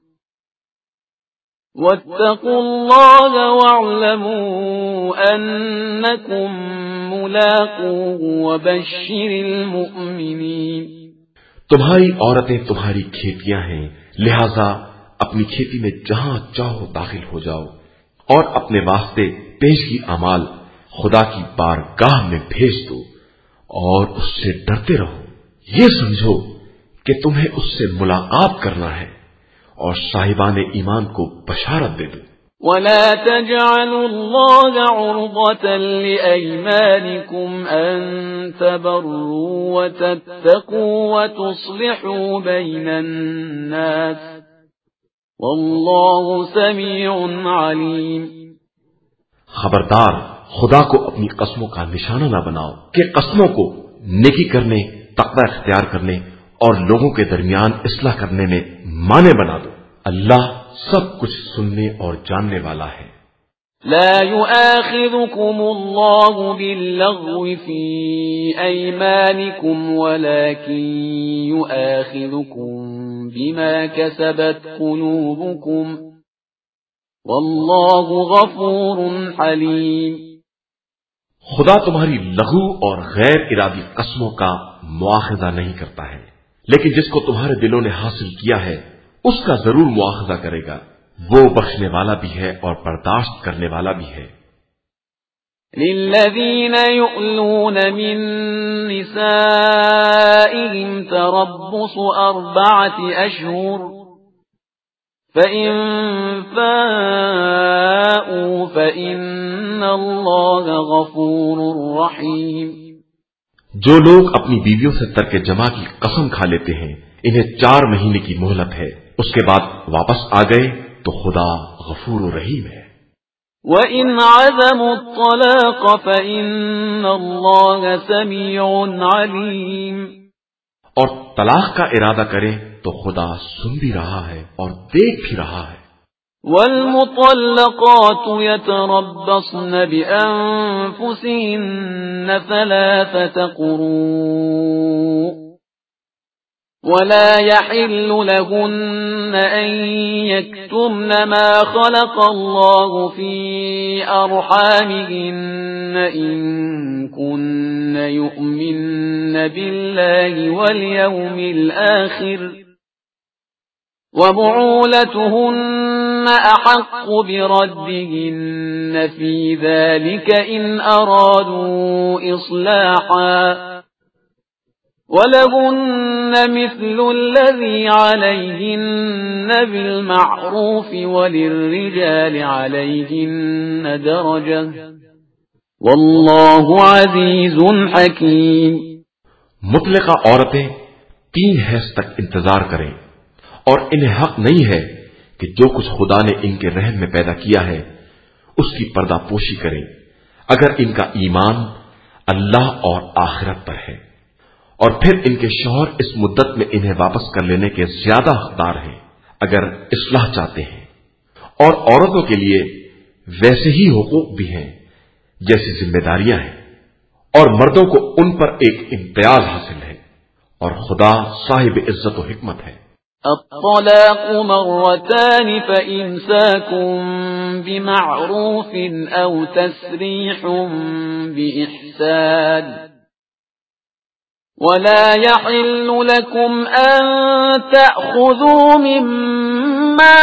واتقوا الله واعلموا أنكم ملاقوه وبشر المؤمنين. تمہاری عورتیں تمہاری کھیتیاں ہیں، لہذا اپنی کھیتی میں جہاں چاہو داخل ہو جاؤ اور اپنے واسطے پیشگی اعمال خدا کی بارگاہ میں بھیج دو اور اس سے ڈرتے رہو. یہ سمجھو کہ تمہیں اس سے ملاقات کرنا ہے اور صاحبان ایمان کو بشارت دے دو. ولا تجعلوا الله عرضة لأيمانكم أن تبروا وتتقوا وتصلحوا بين الناس والله سميع عليم. خبردار، خدا کو اپنی قسموں کا نشانہ نہ بناؤ کہ قسموں کو نیکی کرنے، تقوی اختیار کرنے اور لوگوں کے درمیان اصلاح کرنے میں مانے بنا دو. اللہ سب کچھ سننے اور جاننے والا ہے. لا يؤاخذكم الله باللغو في أيمانكم ولكن يؤاخذكم بما كسبت قلوبكم والله غفور حليم. خدا تمہاری لغو اور غیر ارادی قسموں کا مواخذہ نہیں کرتا ہے، لیکن جس کو تمہارے دلوں نے حاصل کیا ہے اس کا ضرور مواخذہ کرے گا. وہ بخشنے والا بھی ہے اور برداشت کرنے والا بھی ہے. للذین یؤلون من نسائهم تربص اربعة اشہر فإن فاءوا فإن اللہ غفور رحیم. جو لوگ اپنی بیویوں سے ترک جماع کی قسم کھا لیتے ہیں انہیں چار مہینے کی مہلت ہے، اس کے بعد واپس آ گئے تو خدا غفور و رحیم ہے. وَإِنْ عَزَمُوا الطَّلَاقَ فَإِنَّ اللَّهَ سَمِيعٌ عَلِيمٌ. اور طلاق کا ارادہ کریں تو خدا سن بھی رہا ہے اور دیکھ بھی رہا ہے. وَالْمُطَلَّقَاتُ يَتَرَبَّصْنَ بِأَنفُسِهِنَّ ثَلَاثَةَ قُرُوءٍ ولا يحل لهن أن يكتمن ما خلق الله في أرحامهن إن كن يؤمن بالله واليوم الآخر وبعولتهن أحق بردهن في ذلك إن أرادوا إصلاحا وَلَهُنَّ مِثْلُ الَّذِي عَلَيْهِنَّ بِالْمَعْرُوفِ وَلِلرِّجَالِ عَلَيْهِنَّ دَرَجَةٌ وَاللَّهُ عَزِيزٌ حَكِيمٌ. مطلقہ عورتیں تین حیض تک انتظار کریں اور انہیں حق نہیں ہے کہ جو کچھ خدا نے ان کے رحم میں پیدا کیا ہے اس کی پردہ پوشی کریں اگر ان کا ایمان اللہ اور آخرت پر ہے، اور پھر ان کے شوہر اس مدت میں انہیں واپس کر لینے کے زیادہ حقدار ہیں اگر اصلاح چاہتے ہیں. اور عورتوں کے لیے ویسے ہی حقوق بھی ہیں جیسی ذمہ داریاں ہیں، اور مردوں کو ان پر ایک امتیاز حاصل ہے، اور خدا صاحب عزت و حکمت ہے. الطلاق مرتان فإمساكم بمعروف أو تسريح بإحسان ولا يحل لكم أن تأخذوا مما ما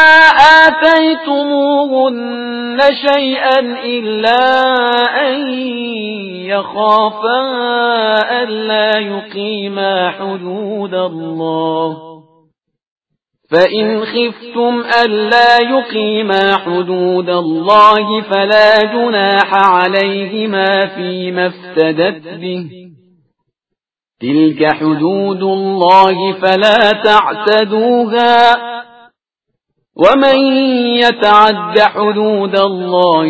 آتيتموهن شيئا إلا أن يخافا ألا يقيما حدود الله فإن خفتم ألا يقيما حدود الله فلا جناح عليهما فيما افتدت به تلك حدود الله فلا تعتدوها ومن يتعد حدود الله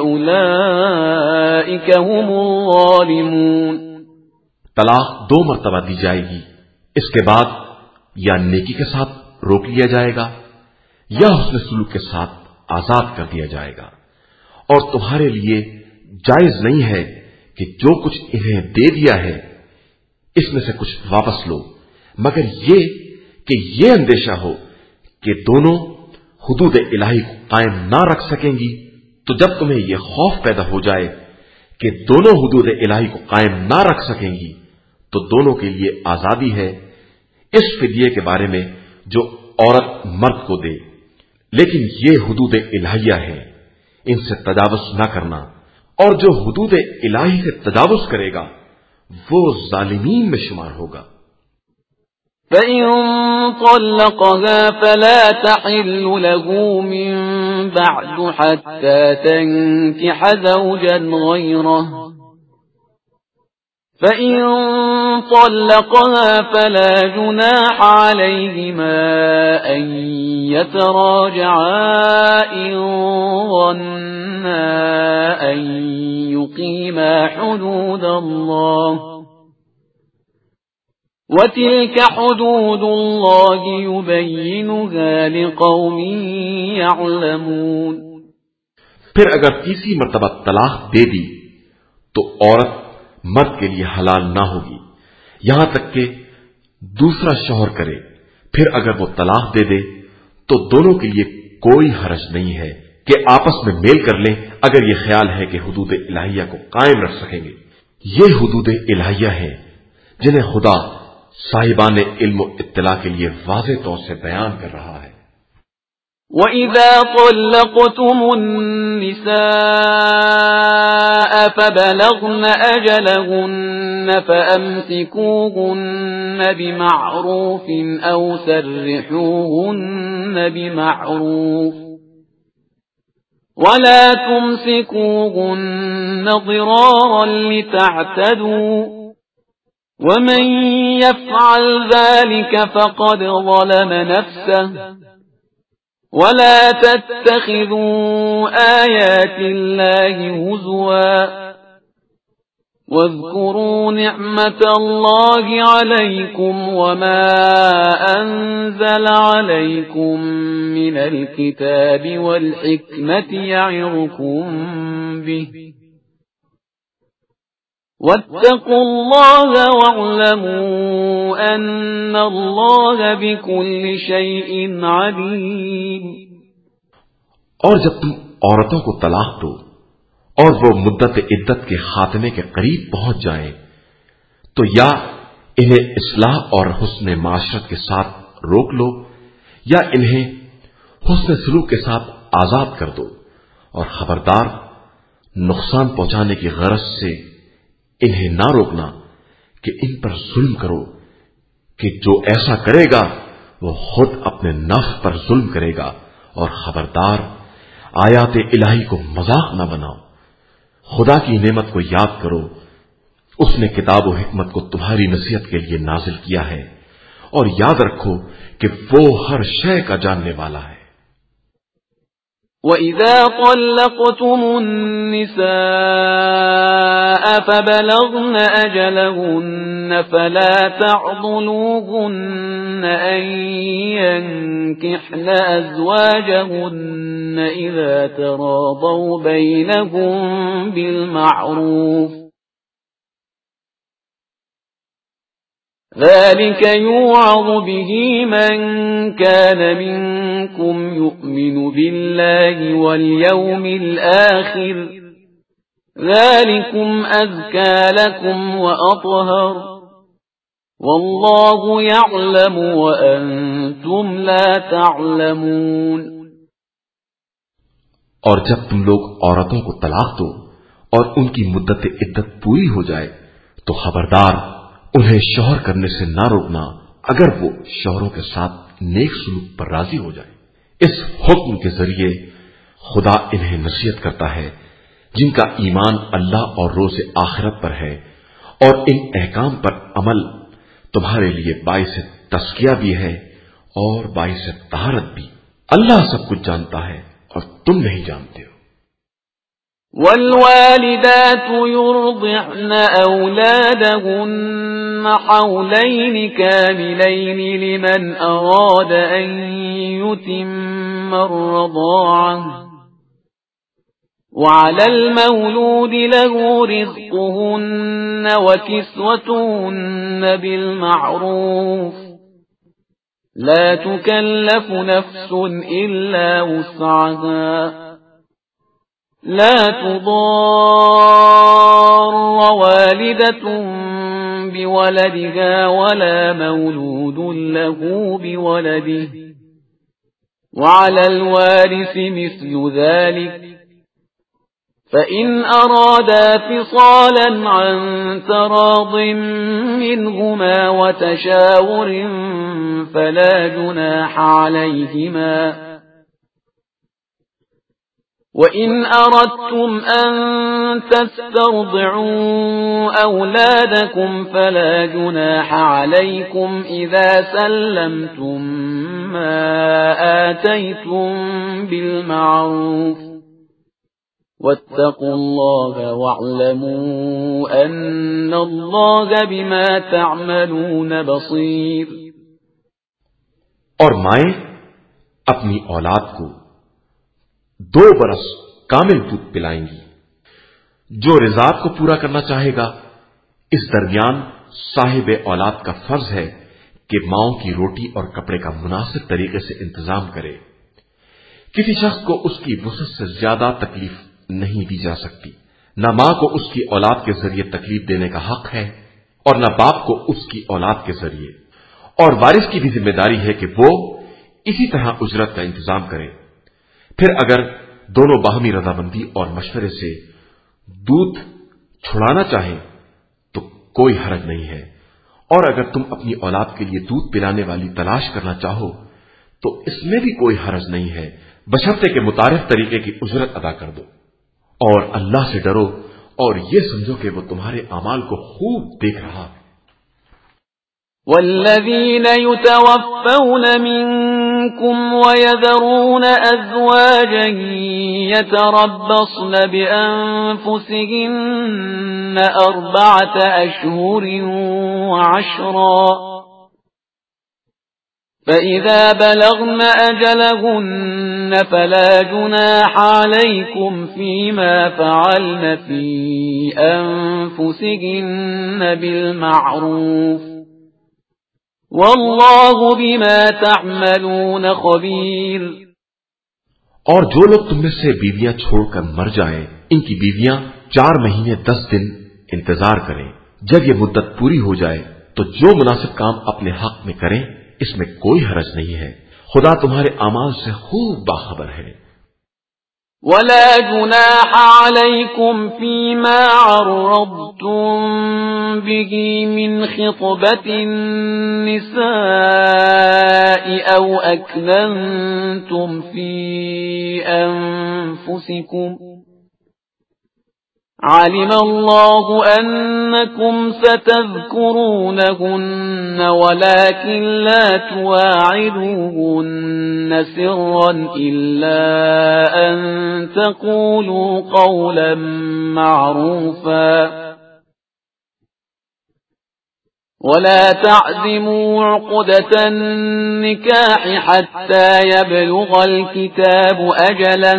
فأولئك هم الظالمون۔ طلاق دو مرتبہ دی جائے گی، اس کے بعد یا نیکی کے ساتھ روک لیا جائے گا یا حسن سلوک کے ساتھ آزاد کر دیا جائے گا، اور تمہارے لیے جائز نہیں ہے کہ جو کچھ انہیں دے دیا ہے اس میں سے کچھ واپس لو، مگر یہ کہ یہ اندیشہ ہو کہ دونوں حدود الہی کو قائم نہ رکھ سکیں گی۔ تو جب تمہیں یہ خوف پیدا ہو جائے کہ دونوں حدود الہی کو قائم نہ رکھ سکیں گی تو دونوں کے لیے آزادی ہے اس فدیے کے بارے میں جو عورت مرد کو دے، لیکن یہ حدود الہیہ ہیں، ان سے تجاوز نہ کرنا، اور جو حدود الہی سے تجاوز کرے گا وہ ظالمین میں شمار ہوگا۔ فَإِن طَلَّقَهَا فَلَا تَحِلُّ لَهُ مِن بَعْدُ حَتَّى تَنكِحَ زَوْجًا غَيْرَهُ فَإِن طَلَّقَهَا فَلَا جُنَاحَ عَلَيْهِمَا أَن يَتَرَاجَعَا إِن ظَنَّا أَن يُقِيمَا حُدُودَ اللَّهِ وَتِلْكَ حُدُودُ اللَّهِ يُبَيِّنُهَا لِقَوْمٍ يَعْلَمُونَ۔ پھر اگر تیسری مرتبہ طلاق دے دی تو عورت مرد کے لیے حلال نہ ہوگی یہاں تک کہ دوسرا شوہر کرے۔ پھر اگر وہ طلاق دے دے تو دونوں کے لیے کوئی حرج نہیں ہے کہ آپس میں میل کر لیں اگر یہ خیال ہے کہ حدود الہیہ کو قائم رکھ سکیں گے۔ یہ حدود الہیہ ہیں جنہیں خدا صاحبان علم و اطلاع کے لیے واضح طور سے بیان کر رہا ہے۔ وَإِذَا طَلَّقْتُمُ النِّسَاءَ فَبَلَغْنَ أَجَلَهُنَّ فَأَمْسِكُوهُنَّ بِمَعْرُوفٍ أَوْ سَرِّحُوهُنَّ بِمَعْرُوفٍ وَلَا تُمْسِكُوهُنَّ ضِرَارًا لِتَعْتَدُوا وَمَن يَفْعَلْ ذَلِكَ فَقَدْ ظَلَمَ نَفْسَهُ وَلَا تَتَّخِذُوا آيَاتِ اللَّهِ هُزُوًا وَاذْكُرُوا نِعْمَةَ اللَّهِ عَلَيْكُمْ وَمَا أَنزَلَ عَلَيْكُمْ مِنَ الْكِتَابِ وَالْحِكْمَةِ يَعِظُكُمْ بِهِ وَاتَّقُوا اللَّهَ وَاعْلَمُوا أَنَّ اللَّهَ بِكُلِّ شَيْءٍ عَلِيمٌ۔ اور جب تم عورتوں کو طلاق دو اور وہ مدت عدت کے خاتمے کے قریب پہنچ جائیں تو یا انہیں اصلاح اور حسن معاشرت کے ساتھ روک لو یا انہیں حسن سلوک کے ساتھ آزاد کر دو، اور خبردار نقصان پہنچانے کی غرض سے انہیں نہ روکنا کہ ان پر ظلم کرو، کہ جو ایسا کرے گا وہ خود اپنے نفس پر ظلم کرے گا، اور خبردار آیات الہی کو مذاق نہ بناؤ۔ خدا کی نعمت کو یاد کرو، اس نے کتاب و حکمت کو تمہاری نصیحت کے لیے نازل کیا ہے، اور یاد رکھو کہ وہ ہر شے کا جاننے والا ہے۔ وَإِذَا طَلَّقْتُمُ النِّسَاءَ فَبَلَغْنَ أَجَلَهُنَّ فَلَا تَعْضُلُوهُنَّ أَن يَنكِحْنَ أَزْوَاجَهُنَّ إِذَا تَرَاضَوْا بَيْنَهُم بِالْمَعْرُوفِ ذَلِكَ يُوعَظُ بِهِ مَن كَانَ مِنكُمْ يُؤْمِنُ بِاللَّهِ وَالْيَوْمِ الْآخِرِ ذَلِكُمْ أَزْكَى لَكُمْ وَأَطْهَرُ واللہ یعلم وانتم لا تعلمون۔ اور جب تم لوگ عورتوں کو طلاق دو اور ان کی مدت عدت پوری ہو جائے تو خبردار انہیں شوہر کرنے سے نہ روکنا اگر وہ شوہروں کے ساتھ نیک سلوک پر راضی ہو جائے۔ اس حکم کے ذریعے خدا انہیں نصیحت کرتا ہے جن کا ایمان اللہ اور روز آخرت پر ہے، اور ان احکام پر عمل تمہارے لیے باعث تزکیہ بھی ہے اور باعث طہارت بھی۔ اللہ سب کچھ جانتا ہے اور تم نہیں جانتے ہو۔ والوالدات يرضعن أولادهن حولين كاملين لمن أراد أن يتم الرضاعة، وعلى المولود له رزقهن وكسوتهن بالمعروف، لا تكلف نفس إلا وسعها، لا تضار والدة بولدها ولا مولود له بولده، وعلى الوارث مثل ذلك، فإن أرادا فصالا عن تراض منهما وتشاور فلا جناح عليهما، وَإِنْ أَرَدْتُمْ أَن تَسْتَرْضِعُوا أَوْلَادَكُمْ فَلَا جُنَاحَ عَلَيْكُمْ إِذَا سَلَّمْتُم مَّا آتَيْتُم بِالْمَعْرُوفِ، وَاتَّقُوا اللَّهَ وَاعْلَمُوا أَنَّ اللَّهَ بِمَا تَعْمَلُونَ بَصِيرٌ۔ اور مائیں اپنی اولاد کو دو برس کامل دودھ پلائیں گی۔ جو رضاعت کو پورا کرنا چاہے گا، اس درمیان صاحب اولاد کا فرض ہے کہ ماؤں کی روٹی اور کپڑے کا مناسب طریقے سے انتظام کرے۔ کسی شخص کو اس کی وسعت سے زیادہ تکلیف نہیں دی جا سکتی۔ نہ ماں کو اس کی اولاد کے ذریعے تکلیف دینے کا حق ہے اور نہ باپ کو اس کی اولاد کے ذریعے، اور وارث کی بھی ذمہ داری ہے کہ وہ اسی طرح اجرت کا انتظام کرے۔ پھر اگر دونوں باہمی رضامندی اور مشورے سے دودھ چھڑانا چاہیں تو کوئی حرج نہیں ہے، اور اگر تم اپنی اولاد کے لیے دودھ پلانے والی تلاش کرنا چاہو تو اس میں بھی کوئی حرج نہیں ہے، بشرطے کہ متعارف طریقے کی اجرت ادا کر دو۔ اور اللہ سے ڈرو اور یہ سمجھو کہ وہ تمہارے اعمال کو خوب دیکھ رہا ہے۔ والذین یتوفون منکم ویذرون ازواجا یتربصن بانفسهن اربعة اشہر وعشرا، فإذا بلغن أجلهن فلا جناح عليكم فيما فعلن في أنفسهن بالمعروف، والله بما تعملون خبير۔ اور جو لوگ تم میں سے بیویاں چھوڑ کر مر جائیں، ان کی بیویاں چار مہینے دس دن انتظار کریں۔ جب یہ مدت پوری ہو جائے تو جو مناسب کام اپنے حق میں کریں، اس میں کوئی حرج نہیں ہے، خدا تمہارے اعمال سے خوب باخبر ہے۔ ولا جناح عليكم فيما عرضتم به من خطبة النساء أو أكننتم في أنفسكم، علم الله أنكم ستذكرونهن ولكن لا تواعدوهن سرا إلا أن تقولوا قولا معروفا، ولا تعزموا عقدة النكاح حتى يبلغ الكتاب أجله،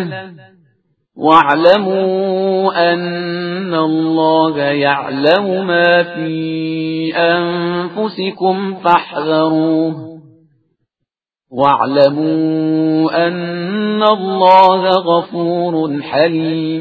واعلموا أن الله يعلم ما في أنفسكم فاحذروه، واعلموا أن الله غفور حليم۔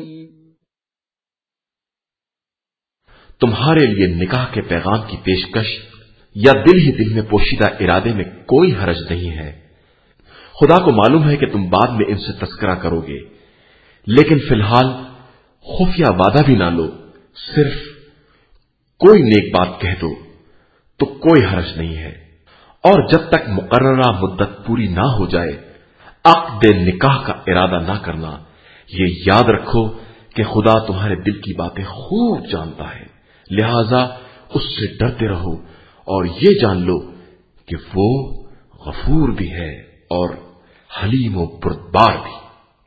تمہارے لیے نکاح کے پیغام کی پیشکش या दिल ही दिल में पोशीदा इरादे में कोई हरज नहीं है। खुदा को मालूम है कि तुम बाद में इनसे तस्करा करोगे, लेकिन फिलहाल खुफिया वादा भी ना लो, सिर्फ कोई नेक बात कह दो तो कोई हरज नहीं है। और जब तक मुकर्ररा मुद्दत पूरी ना हो जाए अक़्द निकाह का इरादा ना करना। ये याद रखो कि खुदा तुम्हारे दिल की बातें खूब जानता है, लिहाजा उससे डरते रहो और ये जान लो कि वो गफूर भी है और हलीम व बुर्दबार भी।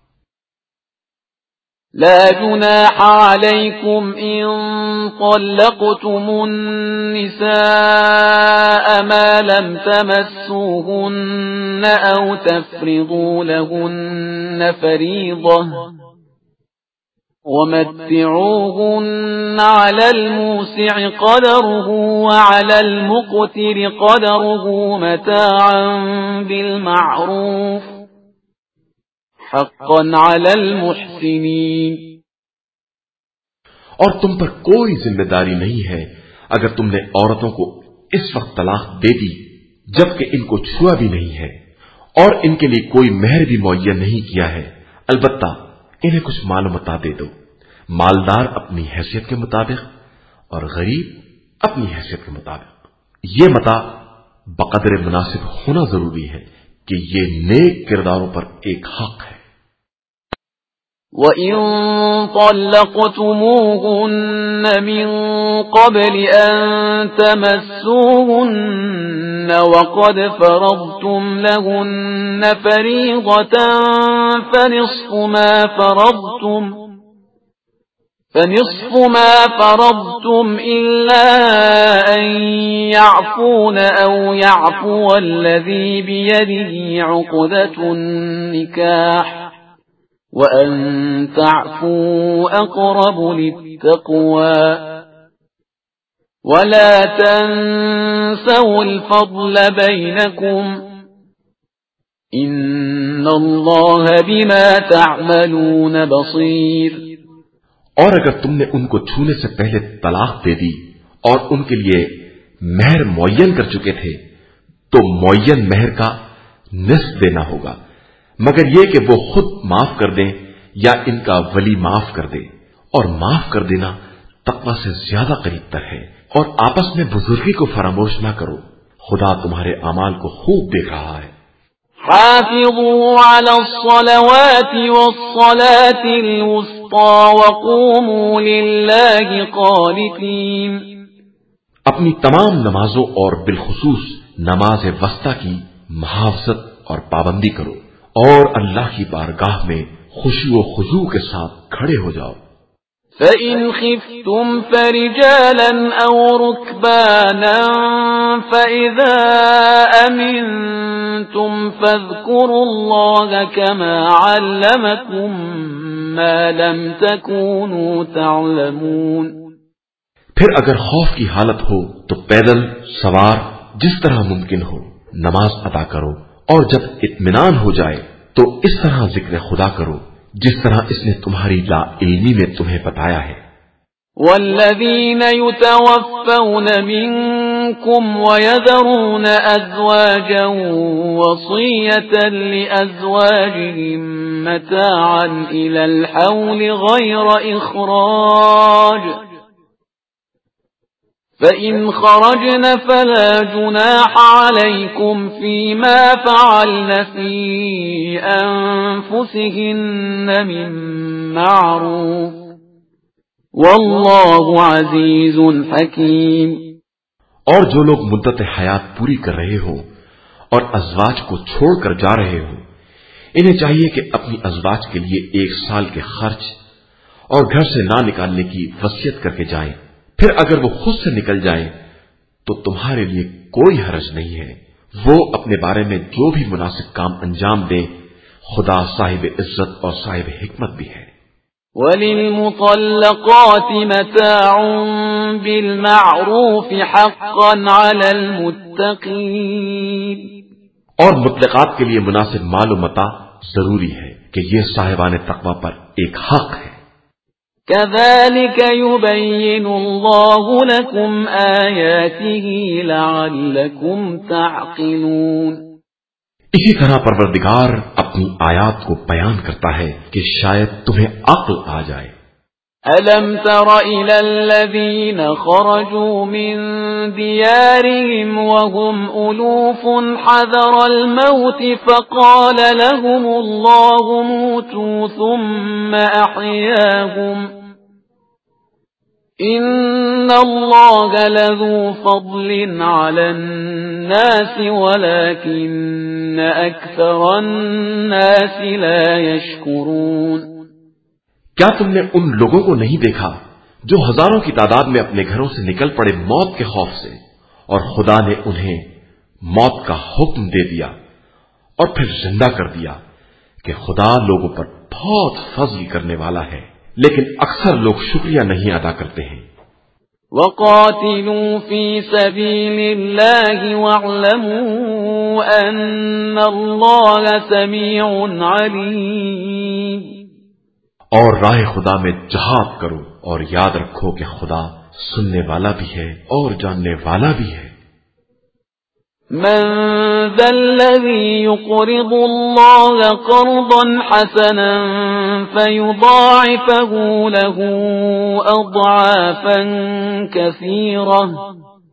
لا جناح عليكم إن طلقتم النساء ما لم تمسوهن أو تفرضوا لهن فريضة ومتعوهن على الموسع قدره وعلى المقتر قدره متاعا بالمعروف حقا على المحسنين۔ اور تم پر کوئی ذمہ نہیں ہے اگر تم نے عورتوں کو اس وقت طلاق دے دی جبکہ ان کو چھوا بھی نہیں ہے اور ان کے لیے کوئی مہر بھی معین نہیں کیا ہے، البتہ انہیں کچھ مال و متاع دے دو، مالدار اپنی حیثیت کے مطابق اور غریب اپنی حیثیت کے مطابق۔ یہ متاع بقدر مناسب ہونا ضروری ہے کہ یہ نیک کرداروں پر ایک حق ہے۔ وَإِن طَلَّقْتُمُوهُنَّ مِن قَبْلِ أَن تَمَسُّوهُنَّ وَقَدْ فَرَضْتُمْ لَهُنَّ فَرِيضَةً فَنِصْفُ مَا فَرَضْتُمْ فَنِصْفُ مَا فَرَضْتُمْ إِلَّا أَن يَعْفُونَ أَوْ يَعْفُوَ الَّذِي بِيَدِهِ عُقْدَةُ النِّكَاحِ وَأَن تَعْفُوا أَقْرَبُ لِلتَّقْوَى وَلَا تَنسَوْا الْفَضْلَ بَيْنَكُمْ إِنَّ اللَّهَ بِمَا تَعْمَلُونَ بَصِيرٌ۔ اور اگر تم نے ان کو چھونے سے پہلے طلاق دے دی اور ان کے لیے مہر معین کر چکے تھے تو معین مہر کا نصف دینا ہوگا، مگر یہ کہ وہ خود معاف کر دیں یا ان کا ولی معاف کر دے، اور معاف کر دینا تقوی سے زیادہ قریب تر ہے۔ اور آپس میں بزرگی کو فراموش نہ کرو، خدا تمہارے اعمال کو خوب دیکھ رہا ہے۔ حافظوا على الصلوات والصلاة الوسطى وقوموا لله قانتين۔ اپنی تمام نمازوں اور بالخصوص نماز وسطی کی محافظت اور پابندی کرو اور اللہ کی بارگاہ میں خشوع و خضوع کے ساتھ کھڑے ہو جاؤ۔ فَإِنْ خِفْتُمْ فَرِجَالًا أَوْ رُكْبَانًا فَإِذَا أَمِنْتُمْ فَاذْكُرُوا اللَّهَ كَمَا عَلَّمَكُمْ مَا لَمْ تَكُونُوا تَعْلَمُونَ۔ پھر اگر خوف کی حالت ہو تو پیدل سوار جس طرح ممکن ہو نماز ادا کرو، اور جب اطمینان ہو جائے تو اس طرح ذکر خدا کرو جس طرح اس نے تمہاری لا علمی میں تمہیں بتایا ہے۔ والذین یتوفون منکم ویذرون ازواجا وصیة لازواجهم متاعا الى الحول غیر اخراج فَإِنْ خَرَجْنَ فَلَا جُنَاحَ عَلَيْكُمْ فِيمَا فَعَلْنَ فِي أَنفُسِهِنَّ مِنْ مَعْرُوفٍ وَاللَّهُ عَزِيزٌ حَكِيمٌ۔ اور جو لوگ مدت حیات پوری کر رہے ہوں اور ازواج کو چھوڑ کر جا رہے ہوں، انہیں چاہیے کہ اپنی ازواج کے لیے ایک سال کے خرچ اور گھر سے نہ نکالنے کی وصیت کر کے جائیں۔ پھر اگر وہ خود سے نکل جائیں تو تمہارے لیے کوئی حرج نہیں ہے، وہ اپنے بارے میں جو بھی مناسب کام انجام دیں، خدا صاحب عزت اور صاحب حکمت بھی ہے۔ وَلِلْمُطَلَّقَاتِ مَتَاعٌ بِالْمَعْرُوفِ حَقًّا عَلَى الْمُتَّقِينَ۔ اور مطلقات کے لیے مناسب مال و متاع ضروری ہے کہ یہ صاحبان تقوی پر ایک حق ہے۔ كذلك يبين الله لكم آياته لعلكم تعقلون. اسی طرح پروردگار اپنی آیات کو بیان کرتا ہے کہ شاید تمہیں عقل آ جائے. ألم تر إلى الذين خرجوا من ديارهم وهم ألوف حذر الموت فقال لهم الله موتوا ثم أحياهم إن الله لذو فضل على الناس ولكن أكثر الناس لا يشكرون. کیا تم نے ان لوگوں کو نہیں دیکھا جو ہزاروں کی تعداد میں اپنے گھروں سے نکل پڑے موت کے خوف سے، اور خدا نے انہیں موت کا حکم دے دیا اور پھر زندہ کر دیا کہ خدا لوگوں پر بہت فضل کرنے والا ہے، لیکن اکثر لوگ شکریہ نہیں ادا کرتے ہیں. وَقَاتِلُوا فِي سَبِيلِ اللَّهِ وَاعْلَمُوا أَنَّ اللَّهَ سَمِيعٌ عَلِيمٌ. اور راہ خدا میں جہاد کرو اور یاد رکھو کہ خدا سننے والا بھی ہے اور جاننے والا بھی ہے. من ذا الذي يقرض الله قرضا حسنا فيضاعفه له أضعافا كثيرة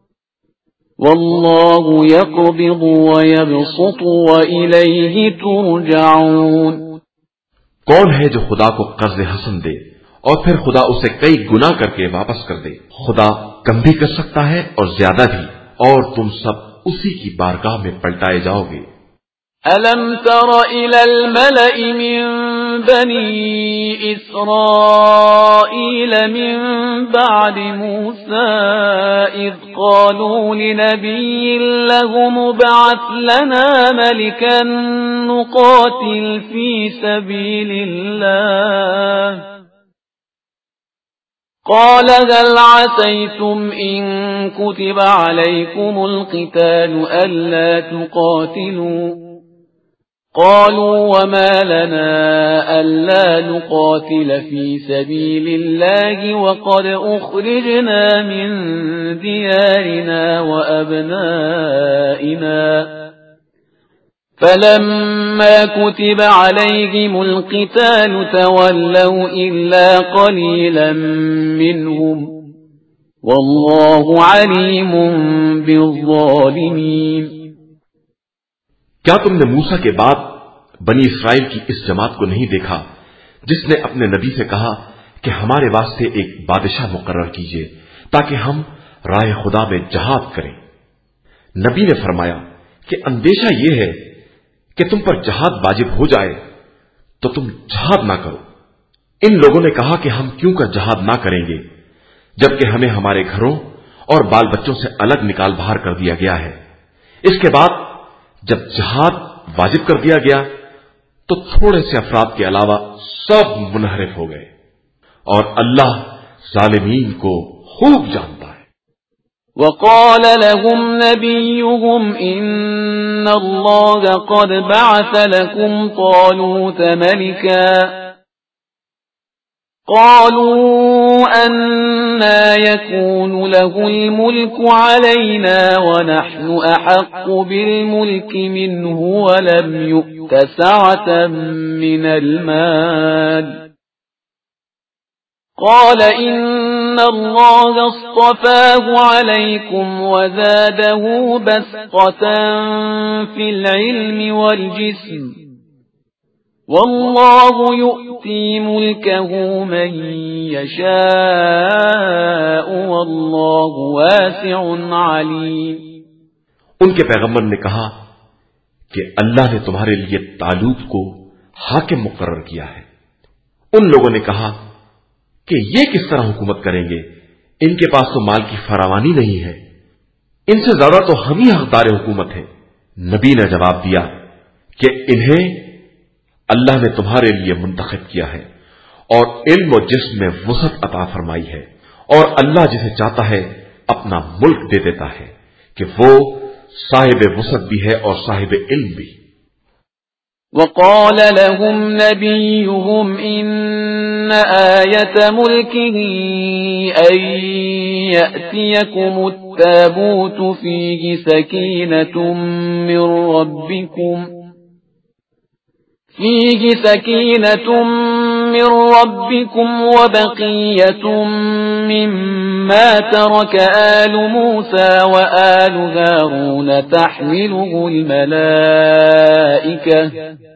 والله يقبض ويبسط وإليه ترجعون. کون ہے جو خدا کو قرض حسن دے اور پھر خدا اسے کئی گنا کر کے واپس کر دے؟ خدا کم بھی کر سکتا ہے اور زیادہ بھی، اور تم سب اسی کی بارگاہ میں پلٹائے جاؤ گے. أَلَمْ تَرَ إِلَى الْمَلَإِ مِنْ بَنِي إِسْرَائِيلَ مِنْ بَعْدِ مُوسَى إِذْ قَالُوا لِنَبِيٍّ لَهُمُ ابْعَثْ لَنَا مَلِكًا نُقَاتِلْ فِي سَبِيلِ اللَّهِ قال هل عسيتم إن كتب عليكم القتال ألا تقاتلوا قالوا وما لنا ألا نقاتل في سبيل الله وقد أخرجنا من ديارنا وأبنائنا فلما كتب عليهم القتال تولوا إلا قليلا منهم والله عليم بالظالمين. کیا تم نے موسیٰ کے بعد بنی اسرائیل کی اس جماعت کو نہیں دیکھا جس نے اپنے نبی سے کہا کہ ہمارے واسطے ایک بادشاہ مقرر کیجئے تاکہ ہم راہ خدا میں جہاد کریں؟ نبی نے فرمایا کہ اندیشہ یہ ہے کہ تم پر جہاد واجب ہو جائے تو تم جہاد نہ کرو. ان لوگوں نے کہا کہ ہم کیوں کر جہاد نہ کریں گے جبکہ ہمیں ہمارے گھروں اور بال بچوں سے الگ نکال باہر کر دیا گیا ہے. اس کے بعد جب جہاد واجب کر دیا گیا تو تھوڑے سے افراد کے علاوہ سب منحرف ہو گئے، اور اللہ ظالمین کو خوب جانتا ہے. وقال لهم نبيهم إن الله قد بعث لكم طالوت ملكا قالوا أنا يكون له الملك علينا ونحن أحق بالملك منه ولم يؤت سعة من المال قال إن الله اصطفاه عليكم وزاده بسطة في العلم والجسم والله يؤتي ملكه من يشاء والله واسع عليم. ان کے پیغمبر نے کہا کہ اللہ نے تمہارے لیے طالوت کو حاکم مقرر کیا ہے. ان لوگوں نے کہا کہ یہ کس طرح حکومت کریں گے، ان کے پاس تو مال کی فراوانی نہیں ہے، ان سے زیادہ تو ہم ہی حقدار حکومت ہیں. نبی نے جواب دیا کہ انہیں اللہ نے تمہارے لیے منتخب کیا ہے اور علم و جسم میں وسعت عطا فرمائی ہے، اور اللہ جسے چاہتا ہے اپنا ملک دے دیتا ہے کہ وہ صاحب وسعت بھی ہے اور صاحب علم بھی. وقال لهم نبيهم إن آية ملكه أن يأتيكم التابوت فيه سكينة من ربكم فيه سكينة من ربكم وبقية مما ترك آل موسى وآل هارون تحمله الملائكة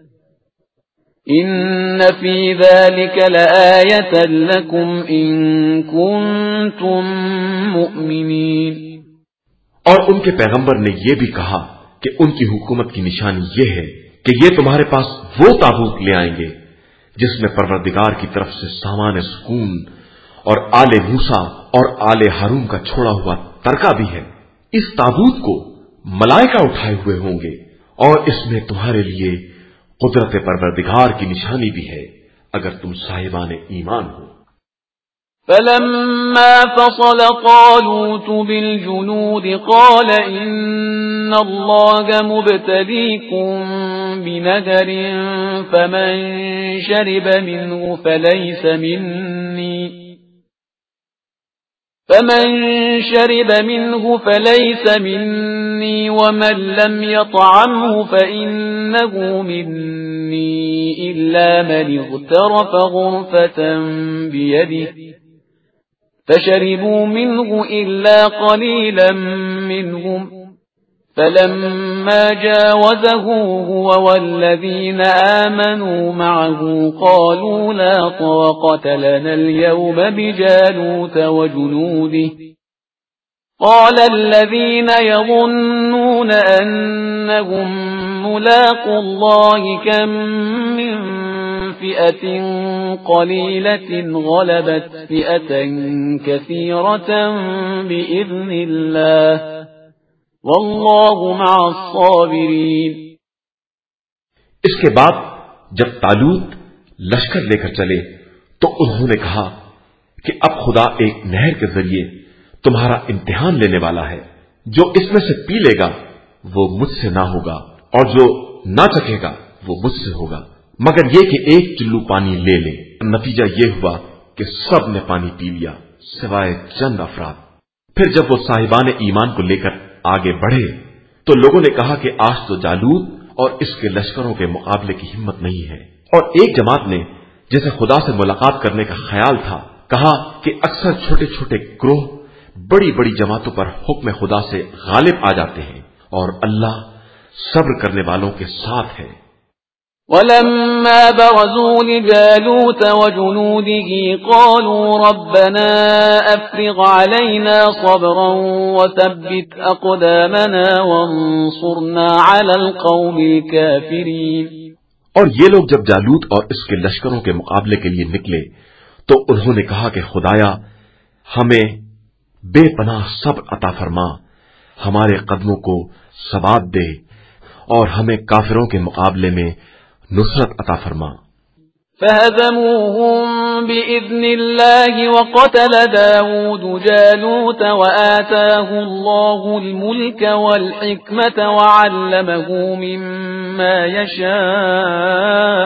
إن في ذلك لآية لكم إن كنتم مؤمنين. اور ان کے پیغمبر نے یہ بھی کہا کہ ان کی حکومت کی نشانی یہ ہے کہ یہ تمہارے پاس وہ تابوت لے آئیں گے جس میں پروردگار کی طرف سے سامان سکون اور آل موسیٰ اور آل ہارون کا چھوڑا ہوا ترکہ بھی ہے. اس تابوت کو ملائکہ اٹھائے ہوئے ہوں گے اور اس میں تمہارے لیے قدرت پروردگار کی نشانی بھی ہے اگر تم صاحبان ایمان ہو. فلما فصل طالوت بالجنود قال إن الله مبتليكم بنهر فمن شرب منه فليس مني فمن شرب منه فليس مني ومن لم يطعمه فإنه مني إلا من اغترف غرفة بيده فشربوا منه إلا قليلا منهم فلما جاوزه هو والذين آمنوا معه قالوا لا طاقة لنا اليوم بجالوت وجنوده قال الذين يظنون أنهم ملاقوا الله كم من فئة قليلة غلبت فئة كثيرة بإذن الله واللہ مع الصابرین. اس کے بعد جب طالوت لشکر لے کر چلے تو انہوں نے کہا کہ اب خدا ایک نہر کے ذریعے تمہارا امتحان لینے والا ہے. جو اس میں سے پی لے گا وہ مجھ سے نہ ہوگا اور جو نہ چکھے گا وہ مجھ سے ہوگا مگر یہ کہ ایک چلو پانی لے لے. نتیجہ یہ ہوا کہ سب نے پانی پی لیا سوائے چند افراد. پھر جب وہ صاحبان ایمان کو لے کر آگے بڑھے تو لوگوں نے کہا کہ آج تو جالوت اور اس کے لشکروں کے مقابلے کی ہمت نہیں ہے. اور ایک جماعت نے جسے خدا سے ملاقات کرنے کا خیال تھا کہا کہ اکثر چھوٹے چھوٹے گروہ بڑی بڑی جماعتوں پر حکم خدا سے غالب آ جاتے ہیں اور اللہ صبر کرنے والوں کے ساتھ ہے. وَلَمَّا بَرَزُوا لِجَالُوتَ وَجُنُودِهِ قَالُوا رَبَّنَا أَفْرِغْ عَلَيْنَا صَبْرًا وَثَبِّتْ أَقْدَامَنَا وَانصُرْنَا عَلَى الْقَوْمِ الْكَافِرِينَ. اور یہ لوگ جب جالوت اور اس کے لشکروں کے مقابلے کے لیے نکلے تو انہوں نے کہا کہ خدایا ہمیں بے پناہ صبر عطا فرما، ہمارے قدموں کو ثبات دے اور ہمیں کافروں کے مقابلے میں نصرت عطا فرما. فهزموهم بإذن الله وقتل داود جالوت وآتاه الله الملك والحكمة وعلمه مما يشاء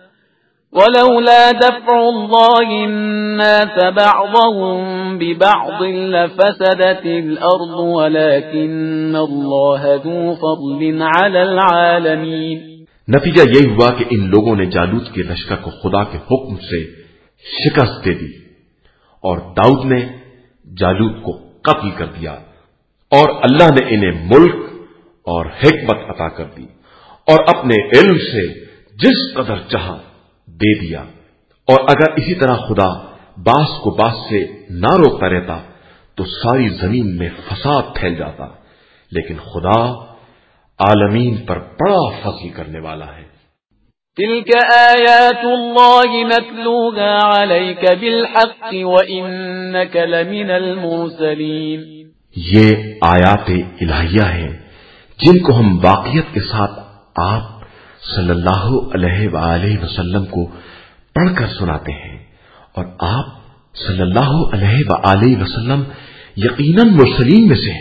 ولولا دفع الله الناس بعضهم ببعض لفسدت الأرض ولكن الله ذو فضل على العالمين. نتیجہ یہ ہوا کہ ان لوگوں نے جالوت کے لشکر کو خدا کے حکم سے شکست دے دی اور داؤد نے جالوت کو قتل کر دیا اور اللہ نے انہیں ملک اور حکمت عطا کر دی اور اپنے علم سے جس قدر چاہا دے دیا. اور اگر اسی طرح خدا باس کو باس سے نہ روکتا رہتا تو ساری زمین میں فساد پھیل جاتا، لیکن خدا عالمین پر بڑا فضل کرنے والا ہے. تلك آیات اللہ نتلوها علیک بالحق وإنک لمن المرسلین. یہ آیات الہیہ ہیں جن کو ہم واقعیت کے ساتھ آپ صلی اللہ علیہ وآلہ وسلم کو پڑھ کر سناتے ہیں اور آپ صلی اللہ علیہ وآلہ وسلم یقیناً مرسلین میں سے ہیں.